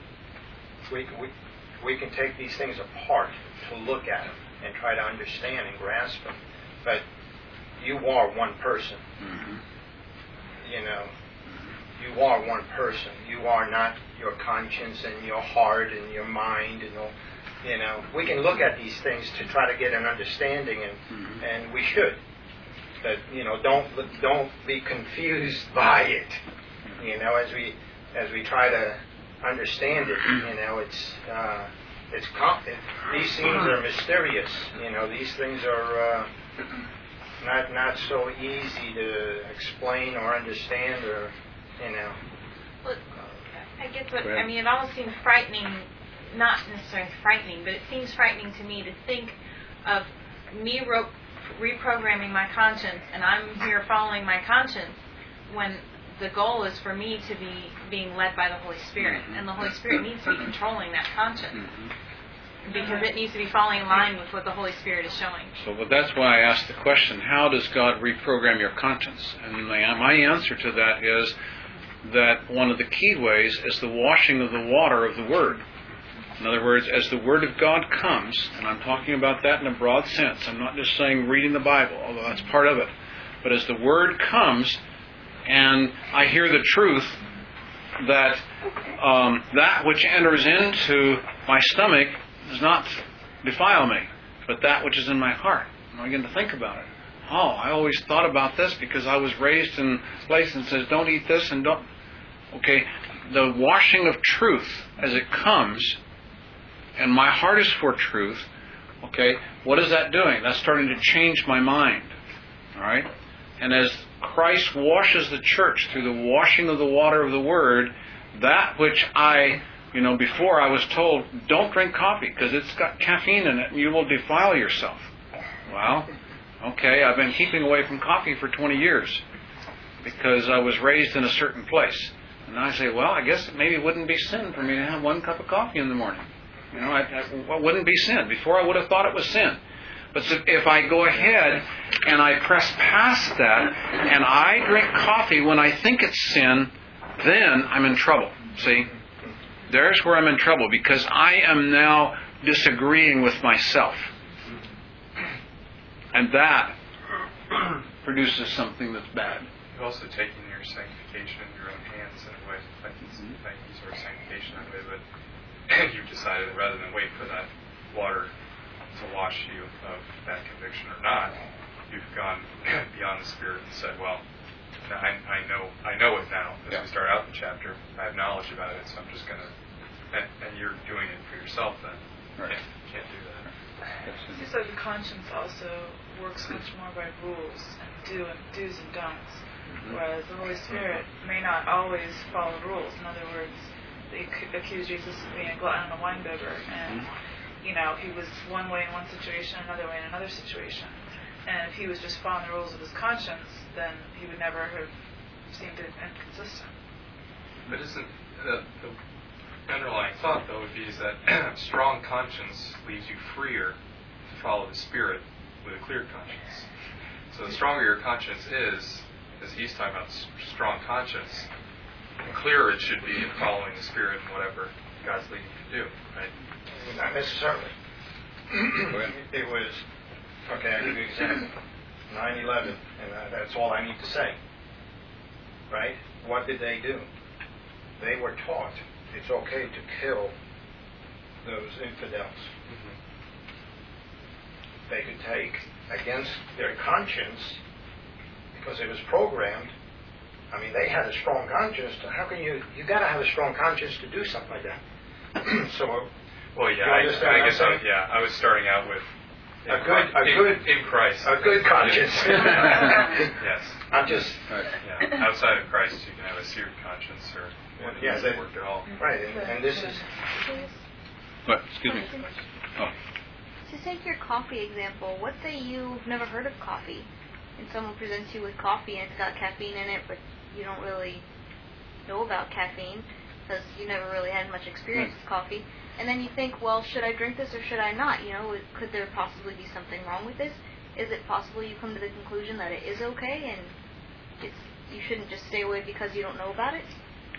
we can take these things apart to look at them and try to understand and grasp them, but you are one person. You know, you are one person. You are not your conscience and your heart and your mind and all. You know, we can look at these things to try to get an understanding, and we should. But you know, don't be confused by it. You know, as we try to understand it, you know, these things are mysterious. You know, these things are not so easy to explain or understand, or you know. Well, I guess what I mean. It almost seems frightening. Not necessarily frightening, but it seems frightening to me to think of me reprogramming my conscience, and I'm here following my conscience when the goal is for me to be being led by the Holy Spirit, and the Holy Spirit needs to be controlling that conscience because it needs to be falling in line with what the Holy Spirit is showing. So that's why I asked the question, how does God reprogram your conscience? And my answer to that is that one of the key ways is the washing of the water of the Word. In other words, as the Word of God comes, and I'm talking about that in a broad sense, I'm not just saying reading the Bible, although that's part of it, but as the Word comes and I hear the truth that that which enters into my stomach does not defile me, but that which is in my heart. And I begin to think about it. Oh, I always thought about this because I was raised in a place that says don't eat this and don't... Okay, the washing of truth as it comes, and my heart is for truth, okay, what is that doing? That's starting to change my mind, all right? And as Christ washes the church through the washing of the water of the Word, that which before I was told, don't drink coffee because it's got caffeine in it and you will defile yourself. Well, okay, I've been keeping away from coffee for 20 years because I was raised in a certain place. And I say, well, I guess maybe it wouldn't be sin for me to have 1 cup of coffee in the morning. You know, it wouldn't be sin. Before I would have thought it was sin. But if I go ahead and I press past that and I drink coffee when I think it's sin, then I'm in trouble. See? There's where I'm in trouble because I am now disagreeing with myself. And that produces something that's bad. You're also taking your sanctification in your own hands in a way, like you sort of sanctification that way, but you've decided rather than wait for that water to wash you of that conviction or not, you've gone beyond the Spirit and said, well, I know it now. As we start out the chapter, I have knowledge about it, so I'm just going to... And you're doing it for yourself then. Right. You can't do that. It seems like the conscience also works much more by rules and do's and don'ts, whereas the Holy Spirit may not always follow rules. In other words, they accuse Jesus of being a glutton and a winebibber, and he was one way in one situation, another way in another situation. And if he was just following the rules of his conscience, then he would never have seemed inconsistent. But isn't the underlying thought, though, would be is that strong conscience leaves you freer to follow the Spirit with a clear conscience. So the stronger your conscience is, as he's talking about strong conscience, the clearer it should be in following the Spirit and whatever God's leading you to do, right? Not necessarily. It was, okay, I'll give you an example. 9/11, and that's all I need to say. Right? What did they do? They were taught it's okay to kill those infidels. They could take against their conscience because it was programmed. I mean, they had a strong conscience. How can you got to have a strong conscience to do something like that. Well, yeah, I was starting out with in Christ. A good conscience. Yes. I'm just... outside of Christ, you can have a seared conscience or one that doesn't work at all. Right, and this is... What? Excuse me. Oh. To take your coffee example, let's say you've never heard of coffee, and someone presents you with coffee and it's got caffeine in it, but you don't really know about caffeine because you never really had much experience with coffee. And then you think, well, should I drink this or should I not? Could there possibly be something wrong with this? Is it possible you come to the conclusion that it is okay and you shouldn't just stay away because you don't know about it?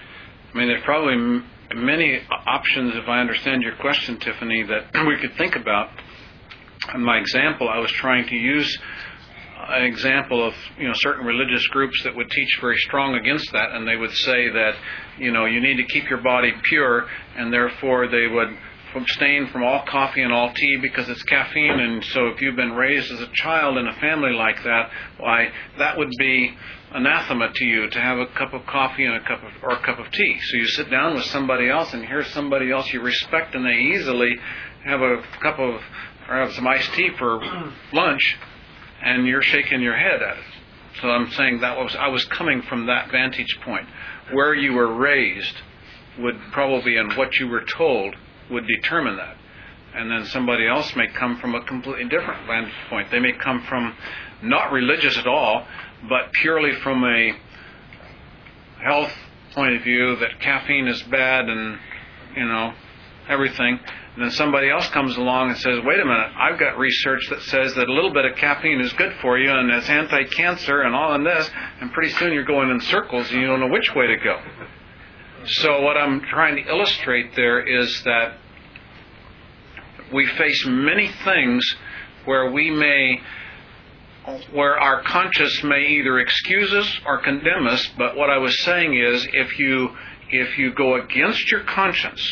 I mean, there's probably many options, if I understand your question, Tiffany, that we could think about. In my example, I was trying to use an example of certain religious groups that would teach very strong against that, and they would say that you need to keep your body pure, and therefore they would abstain from all coffee and all tea because it's caffeine. And so if you've been raised as a child in a family like that, why, that would be anathema to you to have a cup of coffee and a cup of tea. So you sit down with somebody else, and here's somebody else you respect, and they easily have a cup of or have some iced tea for lunch, and you're shaking your head at it. So I'm saying I was coming from that vantage point. Where you were raised would probably, and what you were told, would determine that. And then somebody else may come from a completely different vantage point. They may come from not religious at all, but purely from a health point of view that caffeine is bad and, everything. And then somebody else comes along and says, wait a minute, I've got research that says that a little bit of caffeine is good for you, and it's anti-cancer and all in this, and pretty soon you're going in circles and you don't know which way to go. So what I'm trying to illustrate there is that we face many things where our conscience may either excuse us or condemn us, but what I was saying is if you go against your conscience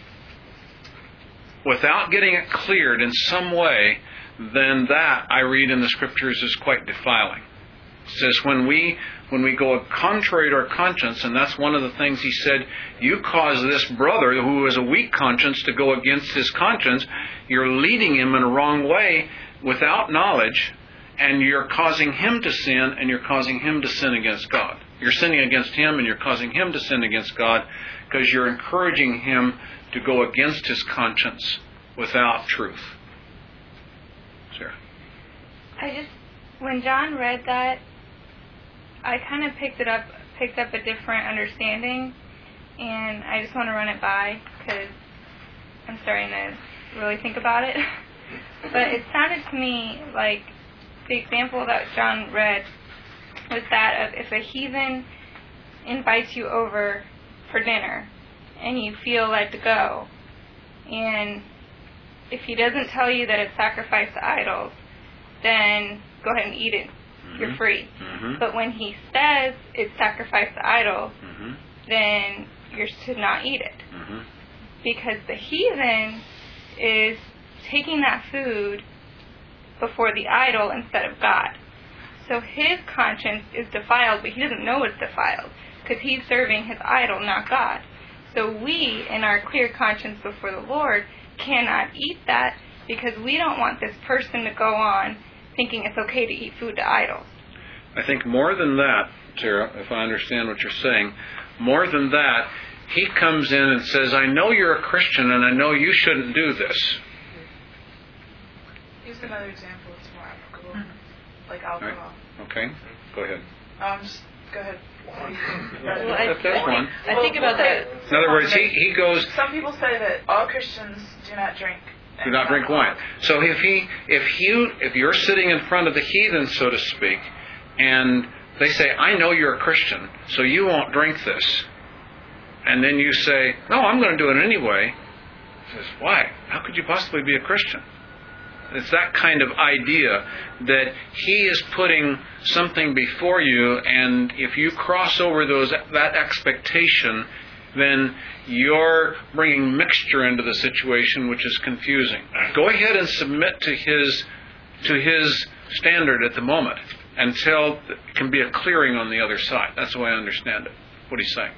without getting it cleared in some way, then that, I read in the Scriptures, is quite defiling. It says when we go contrary to our conscience, and that's one of the things he said, you cause this brother who has a weak conscience to go against his conscience, you're leading him in a wrong way without knowledge, and you're causing him to sin, and you're causing him to sin against God. You're sinning against him, and you're causing him to sin against God, because you're encouraging him to go against his conscience without truth. Sarah? When John read that, I kind of picked up a different understanding, and I just want to run it by because I'm starting to really think about it. But it sounded to me like the example that John read was that of if a heathen invites you over for dinner and you feel led to go, and if he doesn't tell you that it's sacrificed to idols, then go ahead and eat it. You're free. Mm-hmm. But when he says it's sacrificed to idols, then you're to not eat it. Mm-hmm. Because the heathen is taking that food before the idol instead of God. So his conscience is defiled, but he doesn't know it's defiled because he's serving his idol, not God. So we, in our clear conscience before the Lord, cannot eat that because we don't want this person to go on thinking it's okay to eat food to idols. I think more than that, Sarah, if I understand what you're saying, more than that, he comes in and says, I know you're a Christian and I know you shouldn't do this. Use another example that's more applicable, like alcohol. Right. Okay, go ahead. Just go ahead. That's one. I think about that. In other words, he goes... Some people say that all Christians do not drink. Do not drink wine. So if you're sitting in front of the heathen, so to speak, and they say, I know you're a Christian, so you won't drink this. And then you say, no, I'm going to do it anyway. He says, why? How could you possibly be a Christian? It's that kind of idea that he is putting something before you, and if you cross over that expectation, then you're bringing mixture into the situation, which is confusing. Go ahead and submit to his standard at the moment until it can be a clearing on the other side. That's the way I understand it. What he's saying.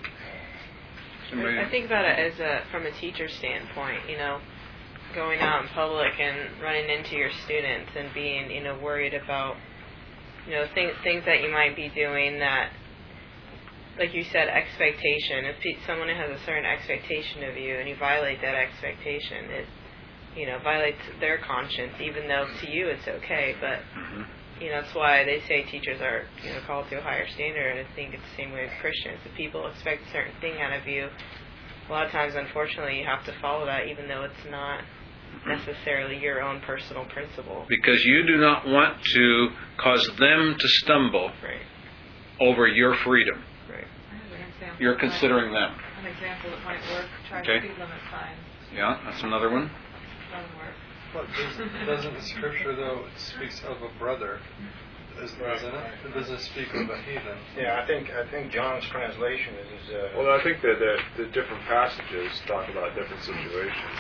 I think about it as from a teacher standpoint, going out in public and running into your students and being, worried about, things that you might be doing that, like you said, expectation. If someone has a certain expectation of you and you violate that expectation, it, violates their conscience, even though to you it's okay. But, that's why they say teachers are, called to a higher standard, and I think it's the same way with Christians. If people expect a certain thing out of you, a lot of times, unfortunately, you have to follow that, even though it's not necessarily your own personal principle. Because you do not want to cause them to stumble over your freedom. I have an you're considering them. An example that might work, try Okay. speed limit signs. Yeah, that's another one. Doesn't work. Well, doesn't the scripture, though, it speaks of a brother, doesn't it? It doesn't speak of a heathen. Yeah, I think John's translation is. Well, I think that the different passages talk about different situations.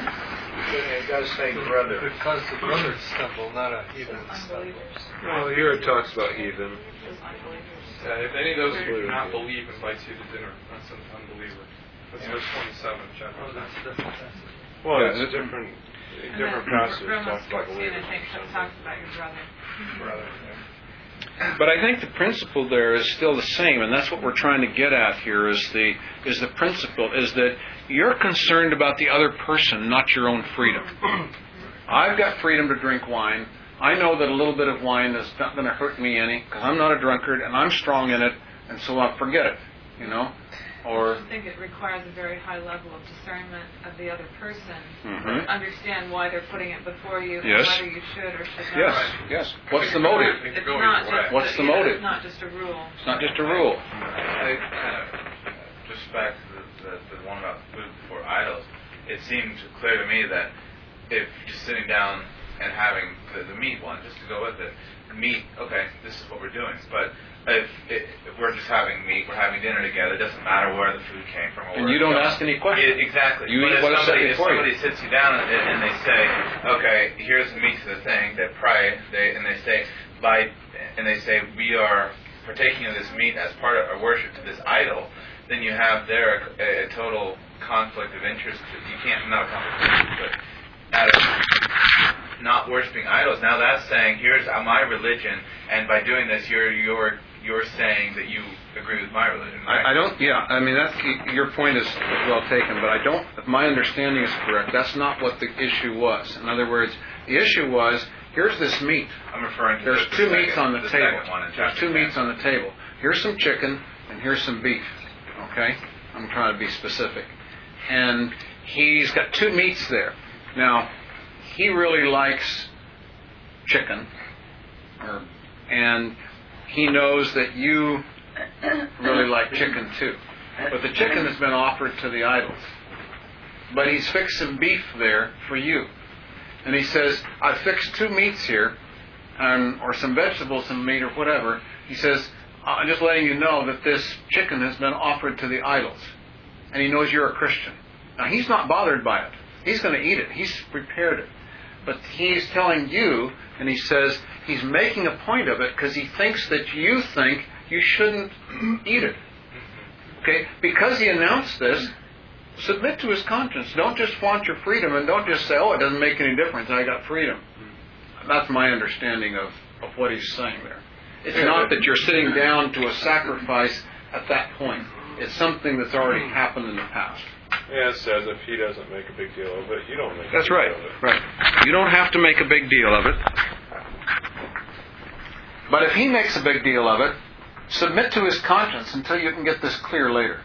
It does say brother. Because the brothers stumble, not a heathen stumble. Well, here it talks about heathen. If any of those who do not believe invites you to dinner, that's an unbeliever. That's verse 27, chapter. Oh, that's a different passage. Well, Yeah, it's different passages Romans talk about 14, believers. I think, talks about your brother. Brother. But I think the principle there is still the same, and that's what we're trying to get at here. Is the principle is that you're concerned about the other person, not your own freedom. I've got freedom to drink wine. I know that a little bit of wine is not going to hurt me any because I'm not a drunkard and I'm strong in it, and so I'll forget it. Or I think it requires a very high level of discernment of the other person. Mhm. Understand why they're putting it before you, Yes. and whether you should or should not. Yes. What's the motive? It's not just What's the motive? It's not just a rule. It's not just a rule. I kind of, just back to the one about food before idols, it seems clear to me that if just sitting down and having the meat one, just to go with it, meat, okay, this is what we're doing. But if we're just having meat, we're having dinner together, it doesn't matter where the food came from. Or And you don't ask any questions. Exactly. You but eat what is set if before you. somebody sits you down and they say, okay, here's the meat to the thing, they pray, and they say, we are partaking of this meat as part of our worship to this idol, then you have there a total conflict of interest. You can't, not a conflict of interest, but out of not worshiping idols. Now that's saying, here's my religion, and by doing this, you're saying that you agree with my religion. Right? I don't. Yeah, I mean that's your point is well taken, but I don't. If my understanding is correct, that's not what the issue was. In other words, the issue was here's this meat. I'm referring to there's two meats on the table. Second one in There's chapter two 10. meats on the table. Here's some chicken and here's some beef. Okay, I'm trying to be specific. And he's got two meats there. Now he really likes chicken, and he knows that you really like chicken too. But the chicken has been offered to the idols. But he's fixed some beef there for you. And he says, I fixed two meats here, or some vegetables, some meat or whatever. He says, I'm just letting you know that this chicken has been offered to the idols. And he knows you're a Christian. Now he's not bothered by it. He's going to eat it. He's prepared it. But he's telling you, and he says he's making a point of it because he thinks that you think you shouldn't eat it. Okay? Because he announced this, submit to his conscience. Don't just flaunt your freedom and don't just say, oh, it doesn't make any difference. I got freedom. That's my understanding of what he's saying there. It's not that you're sitting down to a sacrifice at that point. It's something that's already happened in the past. Yeah, it says if he doesn't make a big deal of it, you don't make a That's big right. deal of it. Right. You don't have to make a big deal of it. But if he makes a big deal of it, submit to his conscience until you can get this clear later.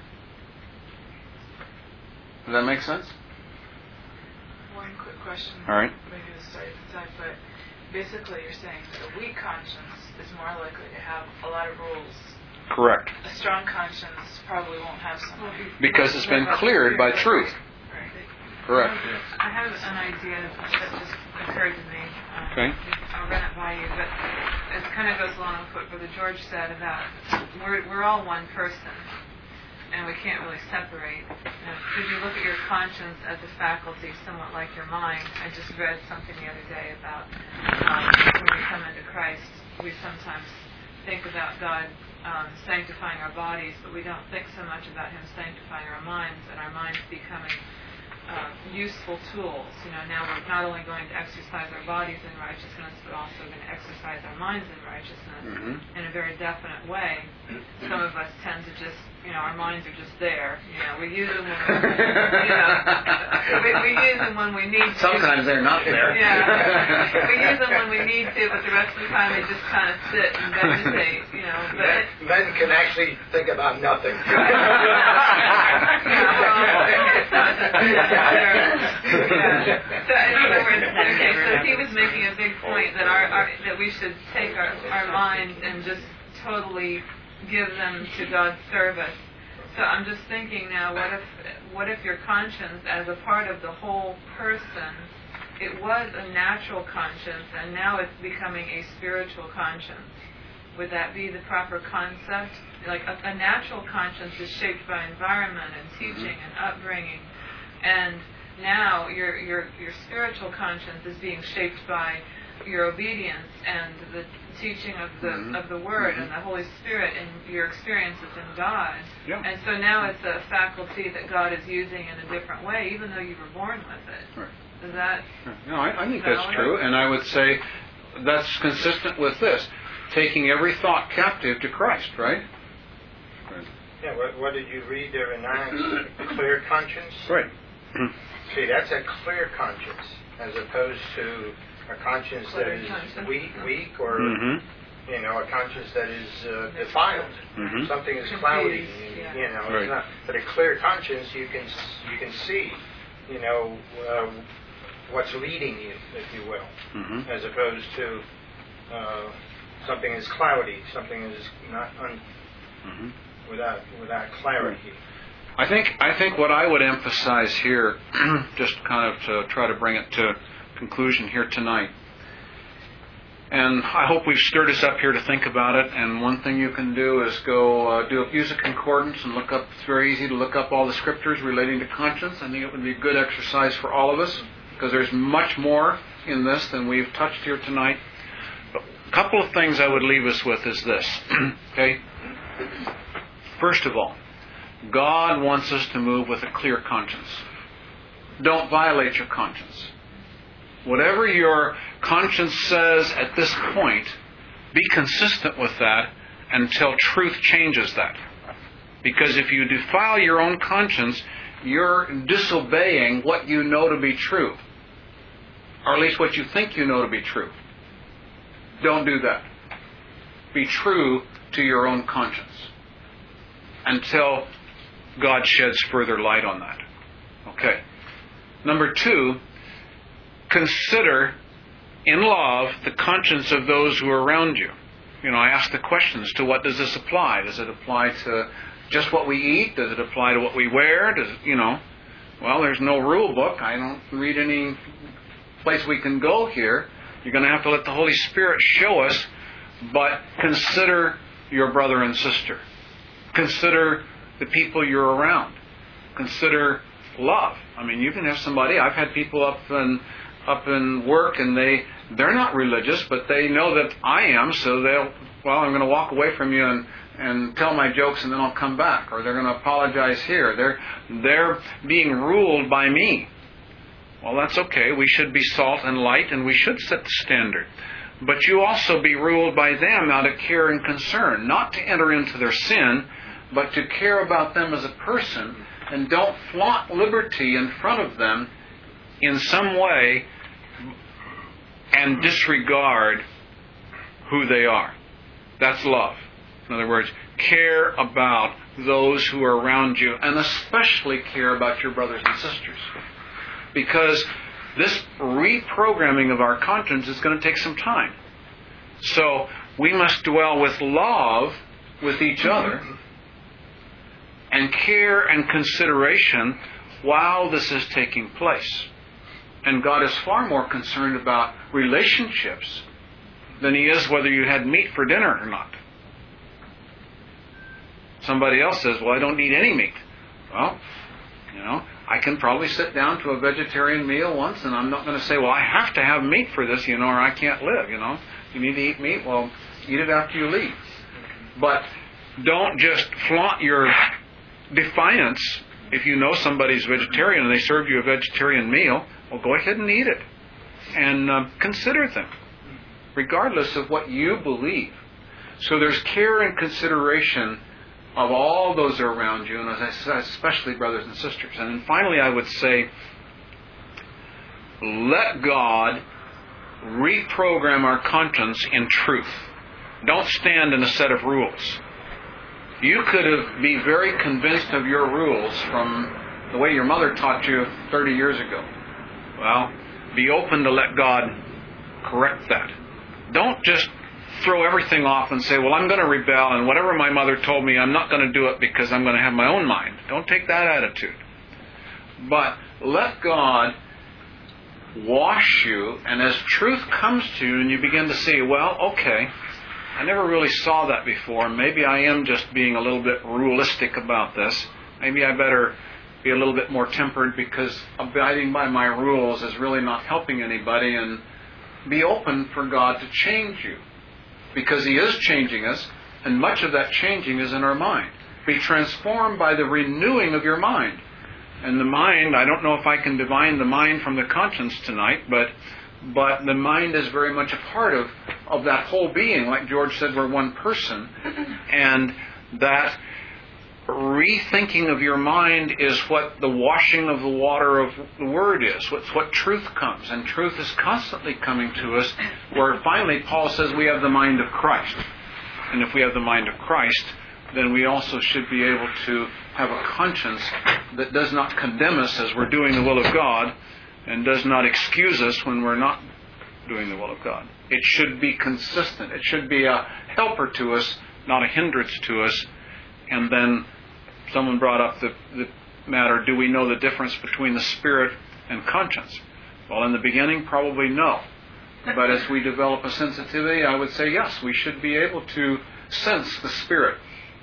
Does that make sense? One quick question. All right. Maybe this is but basically you're saying that a weak conscience is more likely to have a lot of rules. Correct. A strong conscience probably won't have some. Because it's been cleared by truth. Right. Correct. I have an idea that just occurred to me. Okay. I'll run it by you, but it kind of goes along with what Brother George said about we're all one person, and we can't really separate. Could you look at your conscience as a faculty somewhat like your mind? I just read something the other day about when we come into Christ, we sometimes think about God sanctifying our bodies, but we don't think so much about Him sanctifying our minds, and our minds becoming useful tools. Now we're not only going to exercise our bodies in righteousness, but also going to exercise our minds in righteousness in a very definite way. Some of us tend to just, our minds are just there. We use them when we use them when we need to. Sometimes they're not there. Yeah, we use them when we need to, but the rest of the time they just kind of sit and vegetate. Men can actually think about nothing. So in other words, so he was making a big point that that we should take our minds and just totally give them to God's service. So I'm just thinking now, what if your conscience, as a part of the whole person, it was a natural conscience, and now it's becoming a spiritual conscience? Would that be the proper concept? Like a natural conscience is shaped by environment and teaching and upbringing, and now your spiritual conscience is being shaped by your obedience and the teaching of the Word and the Holy Spirit and your experiences in God. Yeah. And so now it's a faculty that God is using in a different way, even though you were born with it. Right. Is that? No, I think that's true, and I would say that's consistent with this, taking every thought captive to Christ, right? Yeah, what did you read there in 9? Clear conscience? Right. See, that's a clear conscience, as opposed to a conscience that is weak or, you know, a conscience that is defiled. Something is cloudy, you know. Right. It's not, but a clear conscience, you can see, you know, what's leading you, if you will, as opposed to something is cloudy, something is not without clarity. I think what I would emphasize here, just kind of to try to bring it to conclusion here tonight, and I hope we've stirred us up here to think about it. And one thing you can do is go use a concordance and look up. It's very easy to look up all the scriptures relating to conscience. I think it would be a good exercise for all of us, because there's much more in this than we've touched here tonight. But a couple of things I would leave us with is this. Okay. First of all, God wants us to move with a clear conscience. Don't violate your conscience. Whatever your conscience says at this point, be consistent with that until truth changes that. Because if you defile your own conscience, you're disobeying what you know to be true. Or at least what you think you know to be true. Don't do that. Be true to your own conscience until God sheds further light on that. Okay. Number 2, consider in love the conscience of those who are around you. You know, I ask the questions, to what does this apply? Does it apply to just what we eat? Does it apply to what we wear? Does it, you know, well, there's no rule book. I don't read any place we can go here. You're going to have to let the Holy Spirit show us, but consider your brother and sister. Consider the people you're around. Consider love. I mean, you can have somebody. I've had people up in work, and they're not religious, but they know that I am, so I'm going to walk away from you and tell my jokes, and then I'll come back, or they're going to apologize here. They're being ruled by me. Well, that's okay. We should be salt and light, and we should set the standard. But you also be ruled by them out of care and concern, not to enter into their sin, but to care about them as a person, and don't flaunt liberty in front of them in some way and disregard who they are. That's love. In other words, care about those who are around you, and especially care about your brothers and sisters. Because this reprogramming of our conscience is going to take some time. So we must dwell with love with each other and care and consideration while this is taking place. And God is far more concerned about relationships than He is whether you had meat for dinner or not. Somebody else says, well, I don't need any meat. Well, you know, I can probably sit down to a vegetarian meal once, and I'm not going to say, well, I have to have meat for this, you know, or I can't live, you know. You need to eat meat, well, eat it after you leave. But don't just flaunt your defiance. If you know somebody's vegetarian and they serve you a vegetarian meal, well, go ahead and eat it. And consider them, regardless of what you believe. So there's care and consideration of all those around you, and as I said, especially brothers and sisters. And then finally, I would say, let God reprogram our conscience in truth. Don't stand in a set of rules. You could be very convinced of your rules from the way your mother taught you 30 years ago. Well, be open to let God correct that. Don't just throw everything off and say, well, I'm going to rebel, and whatever my mother told me, I'm not going to do it because I'm going to have my own mind. Don't take that attitude. But let God wash you, and as truth comes to you and you begin to see, well, okay, I never really saw that before. Maybe I am just being a little bit rulistic about this. Maybe I better be a little bit more tempered because abiding by my rules is really not helping anybody, and be open for God to change you. Because He is changing us, and much of that changing is in our mind. Be transformed by the renewing of your mind. And the mind, I don't know if I can divine the mind from the conscience tonight, but the mind is very much a part of that whole being. Like George said, we're one person. And that rethinking of your mind is what the washing of the water of the Word is. It's what truth comes. And truth is constantly coming to us, where finally Paul says we have the mind of Christ. And if we have the mind of Christ, then we also should be able to have a conscience that does not condemn us as we're doing the will of God, and does not excuse us when we're not doing the will of God. It should be consistent. It should be a helper to us, not a hindrance to us. And then someone brought up the matter, do we know the difference between the spirit and conscience? Well, in the beginning, probably no. But as we develop a sensitivity, I would say yes, we should be able to sense the spirit.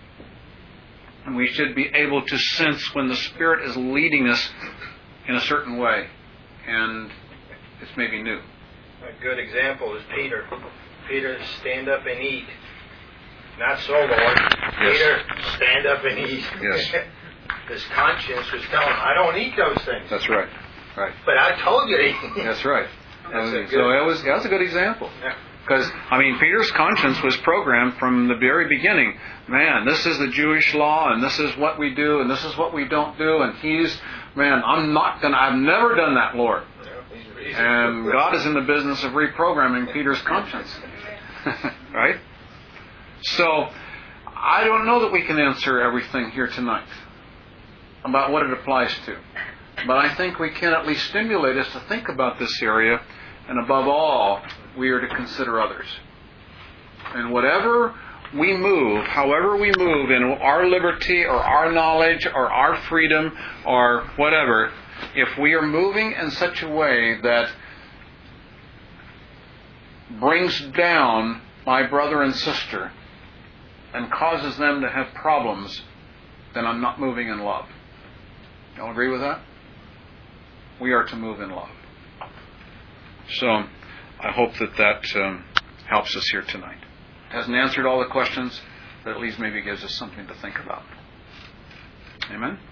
And we should be able to sense when the Spirit is leading us in a certain way. And it's maybe new. A good example is Peter. Peter, stand up and eat. Not so, Lord. Yes. Peter, stand up and eat. Yes. His conscience was telling him, I don't eat those things. That's right. Right. But I told you to eat. That's right. That's a good example. Yeah. Because, Peter's conscience was programmed from the very beginning. Man, this is the Jewish law, and this is what we do, and this is what we don't do, and I've never done that, Lord. And God is in the business of reprogramming Peter's conscience. Right? So, I don't know that we can answer everything here tonight about what it applies to. But I think we can at least stimulate us to think about this area, and above all, we are to consider others. And whatever we move, however we move in our liberty or our knowledge or our freedom or whatever, if we are moving in such a way that brings down my brother and sister and causes them to have problems, then I'm not moving in love. Y'all agree with that? We are to move in love. So, I hope that helps us here tonight. It hasn't answered all the questions, but at least maybe gives us something to think about. Amen?